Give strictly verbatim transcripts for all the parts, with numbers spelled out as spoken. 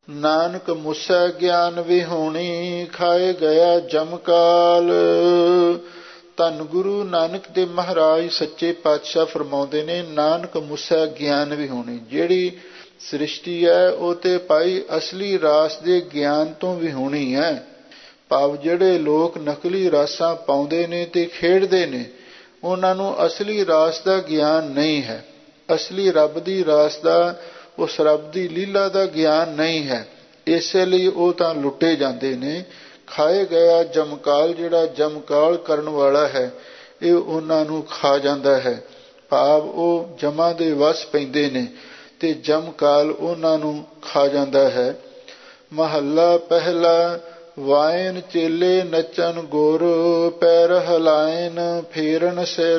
ਨਾਨਕ ਮੁਸੈ ਗਿਆਨ ਵਿਹੂਣੀ, ਖਾਏ ਗਿਆ ਜਮਕਾਲ। ਧੰਨ ਗੁਰੂ ਨਾਨਕ ਦੇਵ ਮਹਾਰਾਜ ਸੱਚੇ ਪਾਤਸ਼ਾਹ ਫਰਮਾਉਂਦੇ ਨੇ, ਨਾਨਕ ਮੁਸੈ ਗਿਆਨ ਵਿਹੂਣੀ। ਜਿਹੜੀ ਸ੍ਰਿਸ਼ਟੀ ਹੈ ਉਹ ਤੇ ਭਾਈ ਅਸਲੀ ਰਾਸ ਦੇ ਗਿਆਨ ਤੋਂ ਵਿਹੂਣੀ ਹੈ। ਭਾਵ ਜਿਹੜੇ ਲੋਕ ਨਕਲੀ ਰਾਸਾਂ ਪਾਉਂਦੇ ਨੇ ਤੇ ਖੇਡਦੇ ਨੇ, ਉਹਨਾਂ ਨੂੰ ਅਸਲੀ ਰਾਸ ਦਾ ਗਿਆਨ ਨਹੀਂ ਹੈ। ਅਸਲੀ ਰੱਬ ਦੀ ਰਾਸ ਦਾ, ਉਸ ਰੱਬ ਦੀ ਲੀਲਾ ਦਾ ਗਿਆਨ ਨਹੀਂ ਹੈ। ਇਸੇ ਲਈ ਉਹ ਤਾਂ ਲੁੱਟੇ ਜਾਂਦੇ ਨੇ। ਖਾਏ ਗਿਆ ਜਮਕਾਲ, ਜਿਹੜਾ ਜਮਕਾਲ ਕਰਨ ਵਾਲਾ ਹੈ ਇਹ ਉਹਨਾਂ ਨੂੰ ਖਾ ਜਾਂਦਾ ਹੈ। ਭਾਵ ਉਹ ਜਮਾਂ ਦੇ ਵਸ ਪੈਂਦੇ ਨੇ ਤੇ ਜਮਕਾਲ ਉਹਨਾਂ ਨੂੰ ਖਾ ਜਾਂਦਾ ਹੈ। ਮਹੱਲਾ ਪਹਿਲਾ। ਵਾਇਨ ਚੇਲੇ ਨੱਚਨ ਗੁਰ, ਪੈਰ ਹਲਾਇਨ ਫੇਰਨ ਸਿਰ।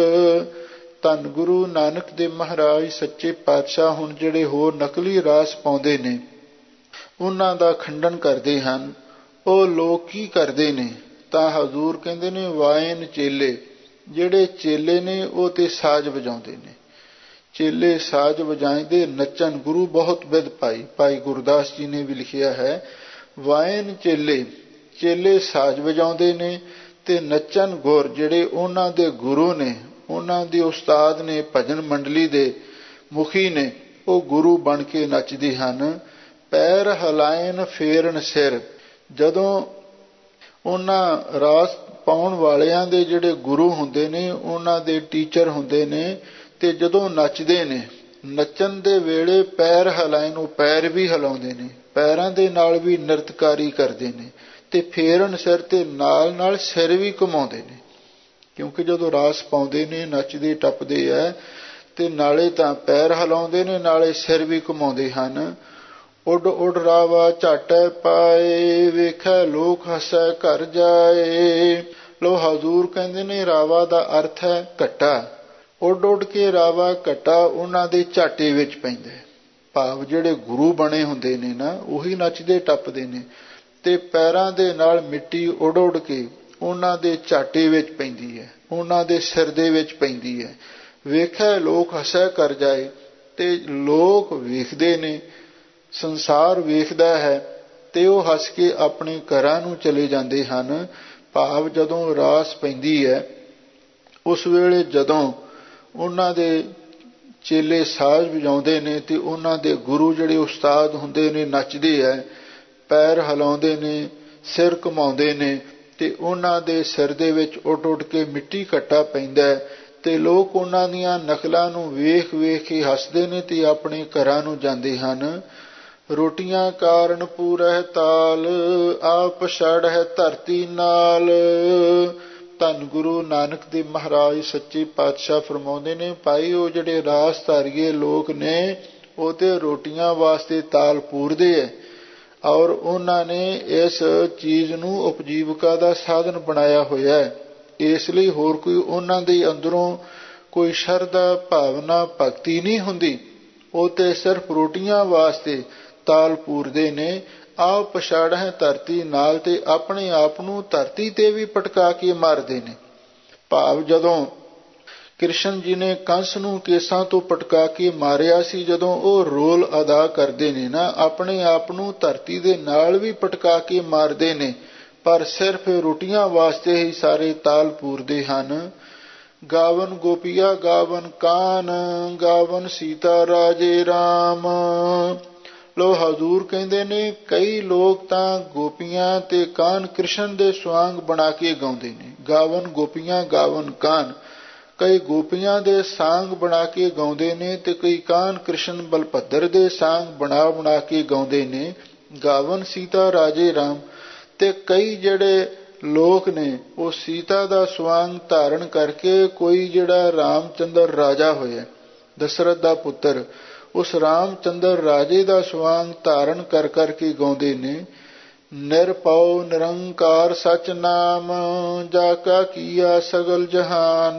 ਧੰਨ ਗੁਰੂ ਨਾਨਕ ਦੇਵ ਮਹਾਰਾਜ ਸੱਚੇ ਪਾਤਸ਼ਾਹ ਹੁਣ ਜਿਹੜੇ ਹੋਰ ਨਕਲੀ ਰਾਸ ਪਾਉਂਦੇ ਨੇ ਉਹਨਾਂ ਦਾ ਖੰਡਨ ਕਰਦੇ ਹਨ। ਉਹ ਲੋਕ ਕੀ ਕਰਦੇ ਨੇ ਤਾਂ ਹਜ਼ੂਰ ਕਹਿੰਦੇ ਨੇ ਵਾਇਨ ਚੇਲੇ, ਜਿਹੜੇ ਚੇਲੇ ਨੇ ਉਹ ਤੇ ਸਾਜ਼ ਵਜਾਉਂਦੇ ਨੇ। ਚੇਲੇ ਸਾਜ਼ ਵਜਾਉਂਦੇ ਨੱਚਣ, ਗੁਰੂ ਬਹੁਤ ਬਿਦ ਪਾਈ। ਭਾਈ ਗੁਰਦਾਸ ਜੀ ਨੇ ਵੀ ਲਿਖਿਆ ਹੈ, ਵਾਇਨ ਚੇਲੇ, ਚੇਲੇ ਸਾਜ਼ ਵਜਾਉਂਦੇ ਨੇ ਤੇ ਨੱਚਣ ਗੁਰ, ਜਿਹੜੇ ਉਹਨਾਂ ਦੇ ਗੁਰੂ ਨੇ, ਉਹਨਾਂ ਦੇ ਉਸਤਾਦ ਨੇ, ਭਜਨ ਮੰਡਲੀ ਦੇ ਮੁਖੀ ਨੇ, ਉਹ ਗੁਰੂ ਬਣ ਕੇ ਨੱਚਦੇ ਹਨ। ਪੈਰ ਹਲਾਇਨ ਫੇਰਨ ਸਿਰ, ਜਦੋਂ ਉਹਨਾਂ ਰਾਸ ਪਾਉਣ ਵਾਲਿਆਂ ਦੇ ਜਿਹੜੇ ਗੁਰੂ ਹੁੰਦੇ ਨੇ, ਉਹਨਾਂ ਦੇ ਟੀਚਰ ਹੁੰਦੇ ਨੇ, ਤੇ ਜਦੋਂ ਨੱਚਦੇ ਨੇ, ਨੱਚਣ ਦੇ ਵੇਲੇ ਪੈਰ ਹਲਾਇਨ, ਉਹ ਪੈਰ ਵੀ ਹਿਲਾਉਂਦੇ ਨੇ, ਪੈਰਾਂ ਦੇ ਨਾਲ ਵੀ ਨਿਰਤਕਾਰੀ ਕਰਦੇ ਨੇ, ਤੇ ਫੇਰਨ ਸਿਰ, ਤੇ ਨਾਲ ਨਾਲ ਸਿਰ ਵੀ ਘੁਮਾਉਂਦੇ ਨੇ। ਕਿਉਂਕਿ ਜਦੋਂ ਰਾਸ ਪਾਉਂਦੇ ਨੇ, ਨੱਚਦੇ ਟੱਪਦੇ ਹੈ, ਤੇ ਨਾਲੇ ਤਾਂ ਪੈਰ ਹਿਲਾਉਂਦੇ ਨੇ, ਨਾਲੇ ਸਿਰ ਵੀ ਘੁਮਾਉਂਦੇ ਹਨ। ਉੱਡ ਉੱਡ ਰਾਵਾ ਝਾਟੈ ਪਾਏ, ਵੇਖੈ ਲੋਕ ਹਸੈ ਘਰ ਜਾਏ। ਲੋ ਹਜ਼ੂਰ ਕਹਿੰਦੇ ਨੇ ਰਾਵਾ ਦਾ ਅਰਥ ਹੈ ਘੱਟਾ। ਉੱਡ ਉੱਡ ਕੇ ਰਾਵਾ ਘੱਟਾ ਉਹਨਾਂ ਦੇ ਝਾਟੇ ਵਿੱਚ ਪੈਂਦਾ। ਭਾਵ ਜਿਹੜੇ ਗੁਰੂ ਬਣੇ ਹੁੰਦੇ ਨੇ ਨਾ, ਉਹੀ ਨੱਚਦੇ ਟੱਪਦੇ ਨੇ, ਤੇ ਪੈਰਾਂ ਦੇ ਨਾਲ ਮਿੱਟੀ ਉੱਡ ਉੱਡ ਕੇ ਉਹਨਾਂ ਦੇ ਝਾਟੇ ਵਿੱਚ ਪੈਂਦੀ ਹੈ, ਉਹਨਾਂ ਦੇ ਸਿਰ ਦੇ ਵਿੱਚ ਪੈਂਦੀ ਹੈ। ਵੇਖੈ ਲੋਕ ਹਸੈ ਕਰ ਜਾਏ, ਤੇ ਲੋਕ ਵੇਖਦੇ ਨੇ, ਸੰਸਾਰ ਵੇਖਦਾ ਹੈ, ਤੇ ਉਹ ਹੱਸ ਕੇ ਆਪਣੇ ਘਰਾਂ ਨੂੰ ਚਲੇ ਜਾਂਦੇ ਹਨ। ਭਾਵ ਜਦੋਂ ਰਾਸ ਪੈਂਦੀ ਹੈ ਉਸ ਵੇਲੇ ਜਦੋਂ ਉਹਨਾਂ ਦੇ ਚੇਲੇ ਸਾਜ਼ ਵਜਾਉਂਦੇ ਨੇ ਤੇ ਉਹਨਾਂ ਦੇ ਗੁਰੂ ਜਿਹੜੇ ਉਸਤਾਦ ਹੁੰਦੇ ਨੇ ਨੱਚਦੇ ਹੈ, ਪੈਰ ਹਿਲਾਉਂਦੇ ਨੇ, ਸਿਰ ਘੁਮਾਉਂਦੇ ਨੇ, ਤੇ ਉਹਨਾਂ ਦੇ ਸਿਰ ਦੇ ਵਿੱਚ ਉੱਡ ਉੱਡ ਕੇ ਮਿੱਟੀ ਘੱਟਾ ਪੈਂਦਾ, ਤੇ ਲੋਕ ਉਹਨਾਂ ਦੀਆਂ ਨਕਲਾਂ ਨੂੰ ਵੇਖ ਵੇਖ ਕੇ ਹੱਸਦੇ ਨੇ ਤੇ ਆਪਣੇ ਘਰਾਂ ਨੂੰ ਜਾਂਦੇ ਹਨ। ਰੋਟੀਆਂ ਕਾਰਨ ਪੂਰਹਿ ਤਾਲ, ਆਪ ਛੜ ਹੈ ਧਰਤੀ ਨਾਲ। ਧੰਨ ਗੁਰੂ ਨਾਨਕ ਦੇਵ ਮਹਾਰਾਜ ਸੱਚੇ ਪਾਤਸ਼ਾਹ ਫਰਮਾਉਂਦੇ ਨੇ, ਭਾਈ ਉਹ ਜਿਹੜੇ ਰਾਸ ਧਾਰੀਏ ਲੋਕ ਨੇ ਉਹ ਤੇ ਰੋਟੀਆਂ ਵਾਸਤੇ ਤਾਲ ਪੂਰਦੇ ਹੈ, ਔਰ ਉਹਨਾਂ ਨੇ ਇਸ ਚੀਜ਼ ਨੂੰ ਉਪਜੀਵਕਾ ਦਾ ਸਾਧਨ ਬਣਾਇਆ ਹੋਇਆ ਹੈ। ਇਸ ਲਈ ਹੋਰ ਕੋਈ ਉਹਨਾਂ ਦੇ ਅੰਦਰੋਂ ਕੋਈ ਸ਼ਰਧਾ ਭਾਵਨਾ ਭਗਤੀ ਨਹੀਂ ਹੁੰਦੀ। ਉਹ ਤੇ ਸਿਰਫ ਰੋਟੀਆਂ ਵਾਸਤੇ ਤਾਲ ਪੂਰਦੇ ਨੇ। ਆਪ ਪਛਾੜ ਹੈ ਧਰਤੀ ਨਾਲ, ਤੇ ਆਪਣੇ ਆਪ ਨੂੰ ਧਰਤੀ ਤੇ ਵੀ ਪਟਕਾ ਕੇ ਮਾਰਦੇ ਨੇ। ਭਾਵ ਜਦੋਂ ਕ੍ਰਿਸ਼ਨ ਜੀ ਨੇ ਕੰਸ ਨੂੰ ਕੇਸਾਂ ਤੋਂ ਪਟਕਾ ਕੇ ਮਾਰਿਆ ਸੀ, ਜਦੋਂ ਉਹ ਰੋਲ ਅਦਾ ਕਰਦੇ ਨੇ ਨਾ, ਆਪਣੇ ਆਪ ਨੂੰ ਧਰਤੀ ਦੇ ਨਾਲ ਵੀ ਪਟਕਾ ਕੇ ਮਾਰਦੇ ਨੇ, ਪਰ ਸਿਰਫ ਰੋਟੀਆਂ ਵਾਸਤੇ ਹੀ ਸਾਰੇ ਤਾਲ ਪੂਰਦੇ ਹਨ। ਗਾਵਨ ਗੋਪੀਆ ਗਾਵਨ ਕਾਨ, ਗਾਵਨ ਸੀਤਾ ਰਾਜੇ ਰਾਮ। ਲੋ ਹਜ਼ੂਰ ਕਹਿੰਦੇ ਨੇ ਕਈ ਲੋਕ ਤਾਂ ਗੋਪੀਆਂ ਤੇ ਕਾਨ ਕ੍ਰਿਸ਼ਨ ਦੇ ਸਵਾਂਗ ਬਣਾ ਕੇ ਗਾਉਂਦੇ ਨੇ। ਗਾਵਨ ਗੋਪੀਆਂ ਗਾਵਨ ਕਾਨ, ਕਈ ਗੋਪੀਆਂ ਦੇ ਸਾਂਗ ਬਣਾ ਕੇ ਗਾਉਂਦੇ ਨੇ, ਤੇ ਕਈ ਕਾਨ ਕ੍ਰਿਸ਼ਨ ਬਲਭੱਦਰ ਦੇ ਸਾਂਗ ਬਣਾ ਬਣਾ ਕੇ ਗਾਉਂਦੇ ਨੇ। ਗਾਵਨ ਸੀਤਾ ਰਾਜੇ ਰਾਮ, ਤੇ ਕਈ ਜਿਹੜੇ ਲੋਕ ਨੇ ਉਹ ਸੀਤਾ ਦਾ ਸਵਾਂਗ ਧਾਰਨ ਕਰਕੇ, ਕੋਈ ਜਿਹੜਾ ਰਾਮ ਚੰਦਰ ਰਾਜਾ ਹੋਇਆ, ਦਸ਼ਰਥ ਦਾ ਪੁੱਤਰ, ਉਸ ਰਾਮ ਚੰਦਰ ਰਾਜੇ ਦਾ ਸਵਾਂਗ ਧਾਰਨ ਕਰ ਕਰਕੇ ਗਾਉਂਦੇ ਨੇ। ਨਿਰਭਉ ਨਿਰੰਕਾਰ ਸਚ ਨਾਮ, ਜਾ ਕਾ ਕੀਆ ਸਗਲ ਜਹਾਨ।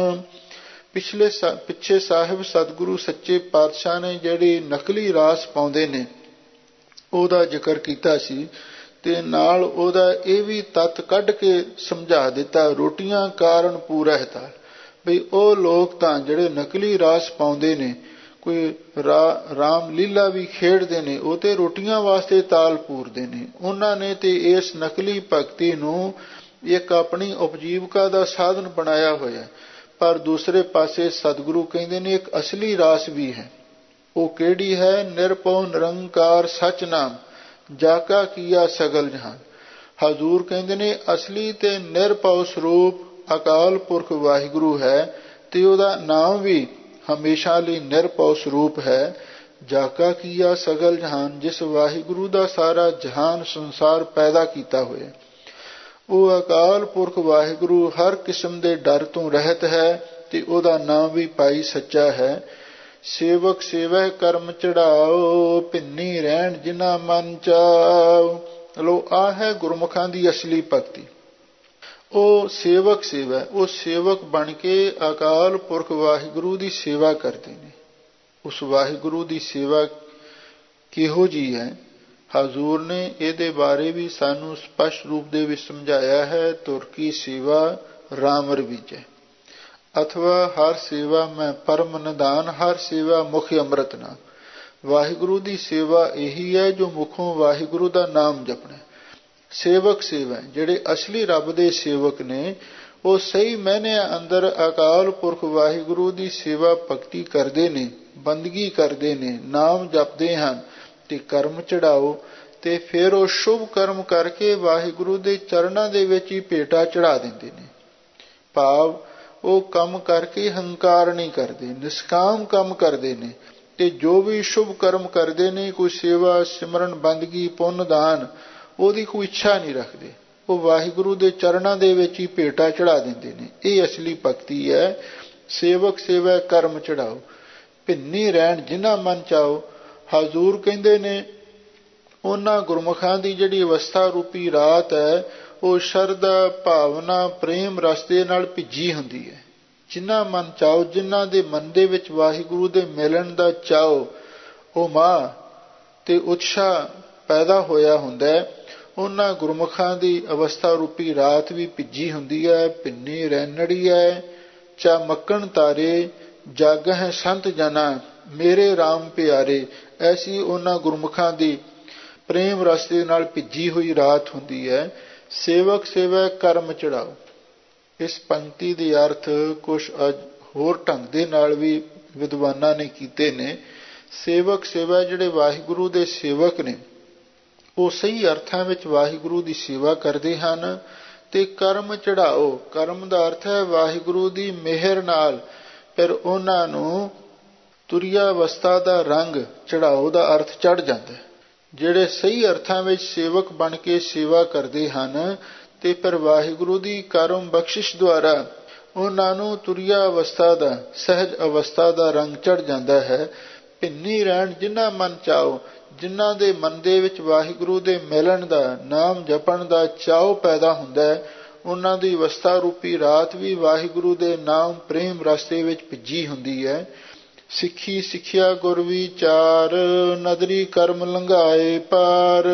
ਪਿਛਲੇ ਪਿੱਛੇ ਸਾਹਿਬ ਸਤਿਗੁਰੂ ਸੱਚੇ ਪਾਤਸ਼ਾਹ ਨੇ ਜਿਹੜੀ ਨਕਲੀ ਰਾਸ ਪਾਉਂਦੇ ਨੇ ਉਹਦਾ ਜ਼ਿਕਰ ਕੀਤਾ ਸੀ, ਤੇ ਨਾਲ ਉਹਦਾ ਇਹ ਵੀ ਤੱਤ ਕੱਢ ਕੇ ਸਮਝਾ ਦਿੱਤਾ, ਰੋਟੀਆਂ ਕਾਰਨ ਪੂਰਾ ਹੈ ਤਾਲ। ਬਈ ਉਹ ਲੋਕ ਤਾਂ ਜਿਹੜੇ ਨਕਲੀ ਰਾਸ ਪਾਉਂਦੇ ਨੇ, ਕੋਈ ਰਾਮ ਲੀਲਾ ਵੀ ਖੇਡਦੇ ਨੇ, ਉਹ ਤੇ ਰੋਟੀਆਂ ਵਾਸਤੇ ਤਾਲ ਪੂਰਦੇ ਨੇ। ਉਹਨਾਂ ਨੇ ਤੇ ਇਸ ਨਕਲੀ ਭਗਤੀ ਨੂੰ ਇੱਕ ਆਪਣੀ ਉਪਜੀਵਕਾ ਦਾ ਸਾਧਨ ਬਣਾਇਆ ਹੋਇਆ। ਪਰ ਦੂਸਰੇ ਪਾਸੇ ਸਤਿਗੁਰੂ ਕਹਿੰਦੇ ਨੇ ਇੱਕ ਅਸਲੀ ਰਾਸ ਵੀ ਹੈ। ਉਹ ਕਿਹੜੀ ਹੈ? ਨਿਰਭਉ ਨਿਰੰਕਾਰ ਸਚ ਨਾਮ ਜਾ ਕਾ ਕੀਆ ਸਗਲ ਜਹਾਨ। ਹਜ਼ੂਰ ਕਹਿੰਦੇ ਨੇ ਅਸਲੀ ਤੇ ਨਿਰਭਉ ਸਰੂਪ ਅਕਾਲ ਪੁਰਖ ਵਾਹਿਗੁਰੂ ਹੈ, ਤੇ ਉਹਦਾ ਨਾਮ ਵੀ ਹਮੇਸ਼ਾ ਲਈ ਨਿਰਭਉ ਸਰੂਪ ਹੈ। ਜਾ ਕਾ ਕੀਆ ਸਗਲ ਜਹਾਨ, ਜਿਸ ਵਾਹਿਗੁਰੂ ਦਾ ਸਾਰਾ ਜਹਾਨ ਸੰਸਾਰ ਪੈਦਾ ਕੀਤਾ ਹੋਇਆ। ਉਹ ਅਕਾਲ ਪੁਰਖ ਵਾਹਿਗੁਰੂ ਹਰ ਕਿਸਮ ਦੇ ਡਰ ਤੋਂ ਰਹਿਤ ਹੈ, ਤੇ ਉਹਦਾ ਨਾਮ ਵੀ ਭਾਈ ਸੱਚਾ ਹੈ। ਸੇਵਕ ਸੇਵੈ ਕਰਮ ਚੜਾਓ, ਭਿੰਨੀ ਰਹਿਣ ਜਿਨਾ ਮਨ ਚਾਓ। ਲੋ ਆ ਹੈ ਗੁਰਮੁਖਾਂ ਦੀ ਅਸਲੀ ਭਗਤੀ। ਉਹ ਸੇਵਕ ਸੇਵਾ, ਉਹ ਸੇਵਕ ਬਣ ਕੇ ਅਕਾਲ ਪੁਰਖ ਵਾਹਿਗੁਰੂ ਦੀ ਸੇਵਾ ਕਰਦੇ ਨੇ। ਉਸ ਵਾਹਿਗੁਰੂ ਦੀ ਸੇਵਾ ਕਿਹੋ ਜਿਹੀ ਹੈ? ਹਜ਼ੂਰ ਨੇ ਇਹਦੇ ਬਾਰੇ ਵੀ ਸਾਨੂੰ ਸਪਸ਼ਟ ਰੂਪ ਦੇ ਵਿੱਚ ਸਮਝਾਇਆ ਹੈ। ਤੁਰ ਕੀ ਸੇਵਾ ਰਾਮਰ ਬੀਜੈ, ਅਥਵਾ ਹਰ ਸੇਵਾ ਮੈਂ ਪਰਮ ਨਿਧਾਨ, ਹਰ ਸੇਵਾ ਮੁਖ ਅੰਮ੍ਰਿਤ ਨਾਮ। ਵਾਹਿਗੁਰੂ ਦੀ ਸੇਵਾ ਇਹੀ ਹੈ ਜੋ ਮੁਖੋਂ ਵਾਹਿਗੁਰੂ ਦਾ ਨਾਮ ਜਪਣਾ। ਸੇਵਕ ਸੇਵਾ, ਜਿਹੜੇ ਅਸਲੀ ਰੱਬ ਦੇ ਸੇਵਕ ਨੇ, ਉਹ ਸਹੀ ਮਾਇਨਿਆਂ ਅੰਦਰ ਅਕਾਲ ਪੁਰਖ ਵਾਹਿਗੁਰੂ ਦੀ ਸੇਵਾ ਭਗਤੀ ਕਰਦੇ ਨੇ, ਬੰਦਗੀ ਕਰਦੇ ਨੇ, ਨਾਮ ਜਪਦੇ ਹਨ ਤੇ ਕਰਮ ਚੜਾਓ। ਤੇ ਫਿਰ ਉਹ ਸ਼ੁਭ ਕਰਮ ਕਰਕੇ ਵਾਹਿਗੁਰੂ ਦੇ ਚਰਨਾਂ ਦੇ ਵਿੱਚ ਹੀ ਭੇਟਾ ਚੜਾ ਦਿੰਦੇ ਨੇ। ਭਾਵ ਉਹ ਕੰਮ ਕਰਕੇ ਹੰਕਾਰ ਨਹੀਂ ਕਰਦੇ, ਨਿਸ਼ਕਾਮ ਕੰਮ ਕਰਦੇ ਨੇ। ਤੇ ਜੋ ਵੀ ਸ਼ੁਭ ਕਰਮ ਕਰਦੇ ਨੇ, ਕੋਈ ਸੇਵਾ ਸਿਮਰਨ ਬੰਦਗੀ ਪੁੰਨ ਦਾਨ, ਉਹਦੀ ਕੋਈ ਇੱਛਾ ਨਹੀਂ ਰੱਖਦੇ, ਉਹ ਵਾਹਿਗੁਰੂ ਦੇ ਚਰਨਾਂ ਦੇ ਵਿੱਚ ਹੀ ਭੇਟਾ ਚੜਾ ਦਿੰਦੇ ਨੇ। ਇਹ ਅਸਲੀ ਭਗਤੀ ਹੈ। ਸੇਵਕ ਸੇਵਾ ਕਰਮ ਚੜਾਓ, ਭਿੰਨੀ ਰਹਿਣ ਜਿਨਾ ਮਨ ਚਾਓ। ਹਜ਼ੂਰ ਕਹਿੰਦੇ ਨੇ ਉਹਨਾਂ ਗੁਰਮੁਖਾਂ ਦੀ ਜਿਹੜੀ ਅਵਸਥਾ ਰੂਪੀ ਰਾਤ ਹੈ, ਉਹ ਸ਼ਰਧਾ ਭਾਵਨਾ ਪ੍ਰੇਮ ਰਸ ਦੇ ਨਾਲ ਭਿੱਜੀ ਹੁੰਦੀ ਹੈ। ਜਿੰਨਾ ਮਨ ਚਾਓ, ਜਿਨ੍ਹਾਂ ਦੇ ਮਨ ਦੇ ਵਿੱਚ ਵਾਹਿਗੁਰੂ ਦੇ ਮਿਲਣ ਦਾ ਚਾਓ, ਉਹ ਮਾਂ ਤੇ ਉਤਸ਼ਾਹ ਪੈਦਾ ਹੋਇਆ ਹੁੰਦਾ ਹੈ, ਉਹਨਾਂ ਗੁਰਮੁਖਾਂ ਦੀ ਅਵਸਥਾ ਰੂਪੀ ਰਾਤ ਵੀ ਭਿੱਜੀ ਹੁੰਦੀ ਹੈ। ਭਿੰਨੀ ਰਹਿਣੜੀ ਹੈ ਚਾ ਮੱਕਣ ਤਾਰੇ, ਜਗ ਹੈ ਸੰਤ ਜਨਾ ਮੇਰੇ ਰਾਮ ਪਿਆਰੇ। ਐਸੀ ਉਹਨਾਂ ਗੁਰਮੁਖਾਂ ਦੀ ਪ੍ਰੇਮ ਰਸ ਦੇ ਨਾਲ ਭਿੱਜੀ ਹੋਈ ਰਾਤ ਹੁੰਦੀ ਹੈ। ਸੇਵਕ ਸੇਵਾ ਕਰਮ ਚੜਾਓ। ਇਸ ਪੰਕਤੀ ਦੇ ਅਰਥ ਕੁਛ ਹੋਰ ਢੰਗ ਦੇ ਨਾਲ ਵੀ ਵਿਦਵਾਨਾਂ ਨੇ ਕੀਤੇ ਨੇ। ਸੇਵਕ ਸੇਵਾ, ਜਿਹੜੇ ਵਾਹਿਗੁਰੂ ਦੇ ਸੇਵਕ ਨੇ, ਉਹ ਸਹੀ ਅਰਥਾਂ ਵਿੱਚ ਵਾਹਿਗੁਰੂ ਦੀ ਸੇਵਾ ਕਰਦੇ ਹਨ। ਤੇ ਕਰਮ ਚੜਾਓ, ਕਰਮ ਦਾ ਅਰਥ ਹੈ ਵਾਹਿਗੁਰੂ ਦੀ ਮਿਹਰ ਨਾਲ ਫਿਰ ਉਹਨਾਂ ਨੂੰ ਤੁਰਿਆ ਅਵਸਥਾ ਦਾ ਰੰਗ, ਚੜਾਓ ਦਾ ਅਰਥ ਚੜ ਜਾਂਦਾ। ਜਿਹੜੇ ਸਹੀ ਅਰਥਾਂ ਵਿੱਚ ਸੇਵਕ ਬਣ ਕੇ ਸੇਵਾ ਕਰਦੇ ਹਨ, ਤੇ ਫਿਰ ਵਾਹਿਗੁਰੂ ਦੀ ਕਰਮ ਬਖਸ਼ਿਸ਼ ਦੁਆਰਾ ਉਹਨਾਂ ਨੂੰ ਤੁਰਿਆ ਅਵਸਥਾ ਦਾ, ਸਹਿਜ ਅਵਸਥਾ ਦਾ ਰੰਗ ਚੜ ਜਾਂਦਾ ਹੈ। ਭਿੰਨੀ ਰਹਿਣ ਜਿਨ੍ਹਾਂ ਮਨ ਚਾਓ, ਜਿਨ੍ਹਾਂ ਦੇ ਮਨ ਦੇ ਵਿੱਚ ਵਾਹਿਗੁਰੂ ਦੇ ਮਿਲਣ ਦਾ, ਨਾਮ ਜਪਣ ਦਾ ਚਾਓ ਪੈਦਾ ਹੁੰਦਾ ਹੈ, ਉਹਨਾਂ ਦੀ ਅਵਸਥਾ ਰੂਪੀ ਰਾਤ ਵੀ ਵਾਹਿਗੁਰੂ ਦੇ ਨਾਮ ਪ੍ਰੇਮ ਰਸਤੇ ਵਿੱਚ ਭਿੱਜੀ ਹੁੰਦੀ ਹੈ। ਸਿੱਖੀ ਸਿੱਖਿਆ ਗੁਰ ਵਿਚਾਰ, ਨਦਰੀ ਕਰਮ ਲੰਘਾਏ ਪਾਰ।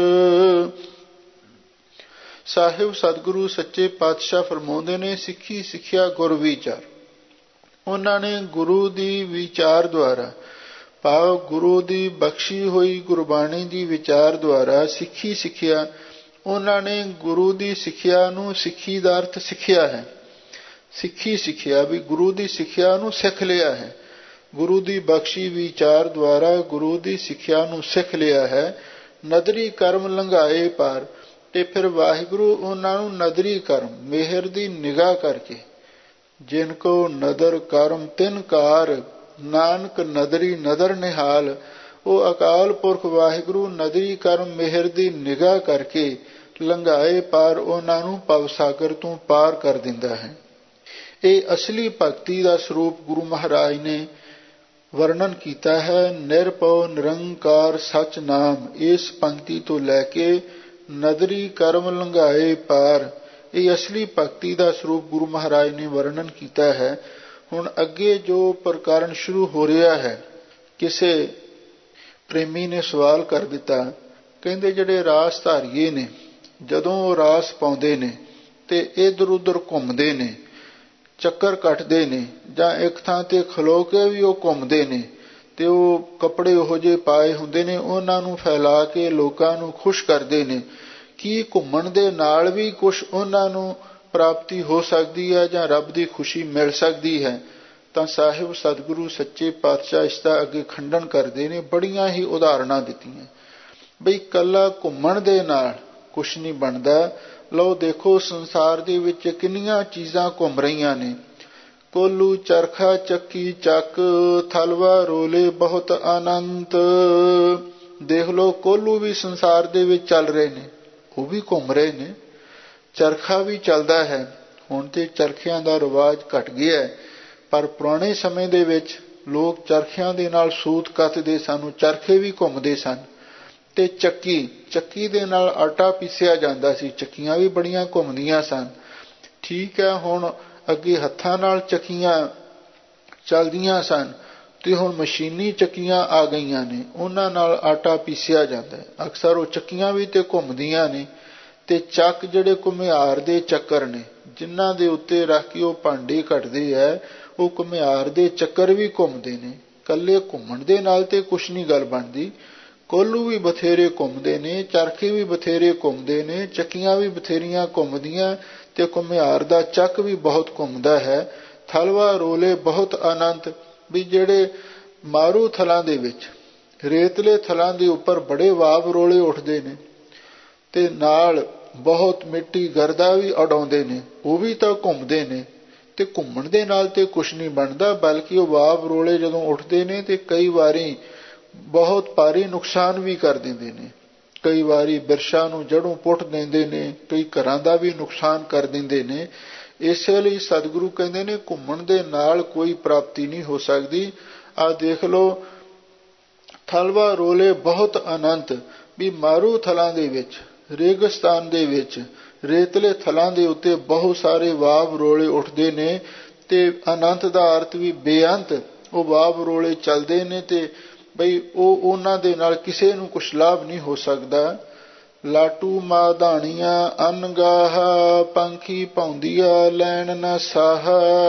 ਸਾਹਿਬ ਸਤਿਗੁਰੂ ਸੱਚੇ ਪਾਤਸ਼ਾਹ ਫਰਮਾਉਂਦੇ ਨੇ, ਸਿੱਖੀ ਸਿੱਖਿਆ ਗੁਰ ਵਿਚਾਰ। ਉਹਨਾਂ ਨੇ ਗੁਰੂ ਦੀ ਵਿਚਾਰ ਦੁਆਰਾ, ਭਾਵ ਗੁਰੂ ਦੀ ਬਖਸ਼ੀ ਹੋਈ ਗੁਰਬਾਣੀ ਦੀ ਵਿਚਾਰ ਦੁਆਰਾ ਸਿੱਖੀ ਸਿੱਖਿਆ। ਉਹਨਾਂ ਨੇ ਗੁਰੂ ਦੀ ਸਿੱਖਿਆ ਨੂੰ, ਸਿੱਖੀ ਦਾ ਅਰਥ ਸਿੱਖਿਆ ਹੈ, ਸਿੱਖੀ ਸਿੱਖਿਆ ਵੀ ਗੁਰੂ ਦੀ ਸਿੱਖਿਆ ਨੂੰ ਸਿੱਖ ਲਿਆ ਹੈ। ਗੁਰੂ ਦੀ ਬਖਸ਼ੀ ਵਿਚਾਰ ਦੁਆਰਾ ਗੁਰੂ ਦੀ ਸਿੱਖਿਆ ਨੂੰ ਸਿੱਖ ਲਿਆ ਹੈ। ਨਦਰੀ ਕਰਮ ਲੰਘਾਏ ਪਾਰ, ਤੇ ਫਿਰ ਵਾਹਿਗੁਰੂ ਉਹਨਾਂ ਨੂੰ ਨਦਰੀ ਕਰਮ, ਮਿਹਰ ਦੀ ਨਿਗਾਹ ਕਰਕੇ, ਜਿਨ ਕੋ ਨਦਰ ਕਰਮ ਤਿਨ ਕਾਰ, ਨਾਨਕ ਨਦਰੀ ਨਦਰ ਨਿਹਾਲ। ਉਹ ਅਕਾਲ ਪੁਰਖ ਵਾਹਿਗੁਰੂ ਨਦਰੀ ਕਰਮ ਮਿਹਰ ਦੀ ਨਿਗਾਹ ਕਰਕੇ ਲੰਘਾਏ ਪਾਰ, ਉਹਨਾਂ ਨੂੰ ਭਵ ਸਾਗਰ ਤੋਂ ਪਾਰ ਕਰ ਦਿੰਦਾ ਹੈ। ਇਹ ਅਸਲੀ ਭਗਤੀ ਦਾ ਸਰੂਪ ਗੁਰੂ ਮਹਾਰਾਜ ਨੇ ਵਰਣਨ ਕੀਤਾ ਹੈ। ਨਿਰਭਉ ਨਿਰੰਕਾਰ ਸਚ ਨਾਮ, ਇਸ ਪੰਕਤੀ ਤੋਂ ਲੈ ਕੇ ਨਦਰੀ ਕਰਮ ਲੰਘਾਏ ਪਾਰ, ਇਹ ਅਸਲੀ ਭਗਤੀ ਦਾ ਸਰੂਪ ਗੁਰੂ ਮਹਾਰਾਜ ਨੇ ਵਰਣਨ ਕੀਤਾ ਹੈ। ਹੁਣ ਅੱਗੇ ਜੋ ਪ੍ਰਕਰਨ ਸ਼ੁਰੂ ਹੋ ਰਿਹਾ ਹੈ, ਕਿਸੇ ਪ੍ਰੇਮੀ ਨੇ ਸਵਾਲ ਕਰ ਦਿੱਤਾ, ਕਹਿੰਦੇ ਜਿਹੜੇ ਰਾਸ ਧਾਰੀਏ ਨੇ, ਜਦੋਂ ਉਹ ਰਾਸ ਪਾਉਂਦੇ ਨੇ ਤੇ ਇੱਧਰ ਉੱਧਰ ਘੁੰਮਦੇ ਨੇ, ਚੱਕਰ ਕੱਟਦੇ ਨੇ, ਜਾਂ ਇੱਕ ਥਾਂ ਤੇ ਖਲੋ ਕੇ ਵੀ ਉਹ ਘੁੰਮਦੇ ਨੇ, ਤੇ ਉਹ ਕੱਪੜੇ ਉਹੋ ਜਿਹੇ ਪਾਏ ਹੁੰਦੇ ਨੇ, ਉਹਨਾਂ ਨੂੰ ਫੈਲਾ ਕੇ ਲੋਕਾਂ ਨੂੰ ਖੁਸ਼ ਕਰਦੇ ਨੇ। ਕੀ ਘੁੰਮਣ ਦੇ ਨਾਲ ਵੀ ਕੁਛ ਉਹਨਾਂ ਨੂੰ ਪ੍ਰਾਪਤੀ ਹੋ ਸਕਦੀ ਹੈ ਜਾਂ ਰੱਬ ਦੀ ਖੁਸ਼ੀ ਮਿਲ ਸਕਦੀ ਹੈ? ਤਾਂ ਸਾਹਿਬ ਸਤਿਗੁਰੂ ਸੱਚੇ ਪਾਤਸ਼ਾਹ ਇਸ ਦਾ ਅੱਗੇ ਖੰਡਨ ਕਰਦੇ ਨੇ, ਬੜੀਆਂ ਹੀ ਉਦਾਹਰਣਾਂ ਦਿੱਤੀਆਂ ਬਈ ਇਕੱਲਾ ਘੁੰਮਣ ਦੇ ਨਾਲ ਕੁਛ ਨਹੀਂ ਬਣਦਾ। ਲਓ ਦੇਖੋ ਸੰਸਾਰ ਦੇ ਵਿੱਚ ਕਿੰਨੀਆਂ ਚੀਜ਼ਾਂ ਘੁੰਮ ਰਹੀਆਂ ਨੇ। ਕੋਲੂ ਚਰਖਾ ਚੱਕੀ ਚੱਕ, ਥਲਵਾ ਰੋਲੇ ਬਹੁਤ ਅਨੰਤ। ਦੇਖ ਲਓ ਕੋਲੂ ਵੀ ਸੰਸਾਰ ਦੇ ਵਿੱਚ ਚੱਲ ਰਹੇ ਨੇ, ਉਹ ਵੀ ਘੁੰਮ ਰਹੇ ਨੇ। ਚਰਖਾ ਵੀ ਚੱਲਦਾ ਹੈ। ਹੁਣ ਤੇ ਚਰਖਿਆਂ ਦਾ ਰਿਵਾਜ ਘਟ ਗਿਆ ਹੈ, ਪਰ ਪੁਰਾਣੇ ਸਮੇਂ ਦੇ ਵਿੱਚ ਲੋਕ ਚਰਖਿਆਂ ਦੇ ਨਾਲ ਸੂਤ ਕੱਤਦੇ ਸਨ, ਚਰਖੇ ਵੀ ਘੁੰਮਦੇ ਸਨ। ਤੇ ਚੱਕੀ, ਚੱਕੀ ਦੇ ਨਾਲ ਆਟਾ ਪੀਸਿਆ ਜਾਂਦਾ ਸੀ, ਚੱਕੀਆਂ ਵੀ ਬੜੀਆਂ ਘੁੰਮਦੀਆਂ ਸਨ। ਠੀਕ ਹੈ, ਹੁਣ ਅੱਗੇ ਹੱਥਾਂ ਨਾਲ ਚੱਕੀਆਂ ਚੱਲਦੀਆਂ ਸਨ ਤੇ ਹੁਣ ਮਸ਼ੀਨੀ ਚੱਕੀਆਂ ਆ ਗਈਆਂ ਨੇ, ਉਹਨਾਂ ਨਾਲ ਆਟਾ ਪੀਸਿਆ ਜਾਂਦਾ ਹੈ। ਅਕਸਰ ਉਹ ਚੱਕੀਆਂ ਵੀ ਤੇ ਘੁੰਮਦੀਆਂ ਨੇ। ਤੇ ਚੱਕ ਜਿਹੜੇ ਘੁਮਿਆਰ ਦੇ ਚੱਕਰ ਨੇ, ਜਿਨ੍ਹਾਂ ਦੇ ਉੱਤੇ ਰੱਖ ਕੇ ਉਹ ਭਾਂਡੇ ਕੱਢਦੇ ਹੈ, ਉਹ ਘੁਮਿਆਰ ਦੇ ਚੱਕਰ ਵੀ ਘੁੰਮਦੇ ਨੇ। ਇਕੱਲੇ ਘੁੰਮਣ ਦੇ ਨਾਲ ਤੇ ਕੁਛ ਨਹੀਂ ਗੱਲ ਬਣਦੀ। ਕੋਲੂ ਵੀ ਬਥੇਰੇ ਘੁੰਮਦੇ ਨੇ, ਚਰਖੇ ਵੀ ਬਥੇਰੇ ਘੁੰਮਦੇ ਨੇ, ਚੱਕੀਆਂ ਵੀ ਬਥੇਰੀਆਂ ਘੁੰਮਦੀਆਂ ਤੇ ਘੁਮਿਆਰ ਦਾ ਚੱਕ ਵੀ ਬਹੁਤ ਘੁੰਮਦਾ ਹੈ। ਥਲਵਾ ਰੋਲੇ ਬਹੁਤ ਅਨੰਤ, ਵੀ ਜਿਹੜੇ ਮਾਰੂ ਥਲਾਂ ਦੇ ਵਿੱਚ, ਰੇਤਲੇ ਥਲਾਂ ਦੇ ਉੱਪਰ ਬੜੇ ਵਾਵ ਰੋਲੇ ਉੱਠਦੇ ਨੇ ਤੇ ਨਾਲ ਬਹੁਤ ਮਿੱਟੀ ਗਰਦਾ ਵੀ ਉਡਾਉਂਦੇ ਨੇ, ਉਹ ਵੀ ਤਾਂ ਘੁੰਮਦੇ ਨੇ। ਤੇ ਘੁੰਮਣ ਦੇ ਨਾਲ ਤੇ ਕੁਛ ਨਹੀਂ ਬਣਦਾ, ਬਲਕਿ ਉਹ ਵਾਵ ਰੋਲੇ ਜਦੋਂ ਉੱਠਦੇ ਨੇ ਤੇ ਕਈ ਵਾਰੀ ਬਹੁਤ ਭਾਰੀ ਨੁਕਸਾਨ ਵੀ ਕਰ ਦਿੰਦੇ ਨੇ। ਕਈ ਵਾਰੀ ਬਿਰਛਾਂ ਨੂੰ ਜੜੋਂ ਪੁੱਟ ਦਿੰਦੇ ਨੇ, ਕਈ ਘਰਾਂ ਦਾ ਵੀ ਨੁਕਸਾਨ ਕਰ ਦਿੰਦੇ ਨੇ। ਇਸੇ ਲਈ ਸਤਿਗੁਰੂ ਕਹਿੰਦੇ ਨੇ ਘੁੰਮਣ ਦੇ ਨਾਲ ਕੋਈ ਪ੍ਰਾਪਤੀ ਨਹੀਂ ਹੋ ਸਕਦੀ। ਆਹ ਦੇਖ ਲਓ, ਥਲਵਾ ਰੋਲੇ ਬਹੁਤ ਅਨੰਤ, ਵੀ ਮਾਰੂ ਥਲਾਂ ਦੇ ਵਿੱਚ, ਰੇਗਿਸਤਾਨ ਦੇ ਵਿੱਚ, ਰੇਤਲੇ ਥਲਾਂ ਦੇ ਉੱਤੇ ਬਹੁਤ ਸਾਰੇ ਵਾਵ ਰੋਲੇ ਉੱਠਦੇ ਨੇ। ਤੇ ਅਨੰਤ ਦਾ ਅਰਥ ਵੀ ਬੇਅੰਤ, ਉਹ ਵਾਵ ਰੋਲੇ ਚੱਲਦੇ ਨੇ ਤੇ ਬਈ ਉਹ ਉਹਨਾਂ ਦੇ ਨਾਲ ਕਿਸੇ ਨੂੰ ਕੁਛ ਲਾਭ ਨਹੀਂ ਹੋ ਸਕਦਾ। ਲਾਟੂ ਮਾਧਾਣੀਆਂ ਅਨਗਾਹ, ਪੰਖੀ ਭੌਂਦੀਆ ਲੈਣ ਨਾ ਸਾਹ।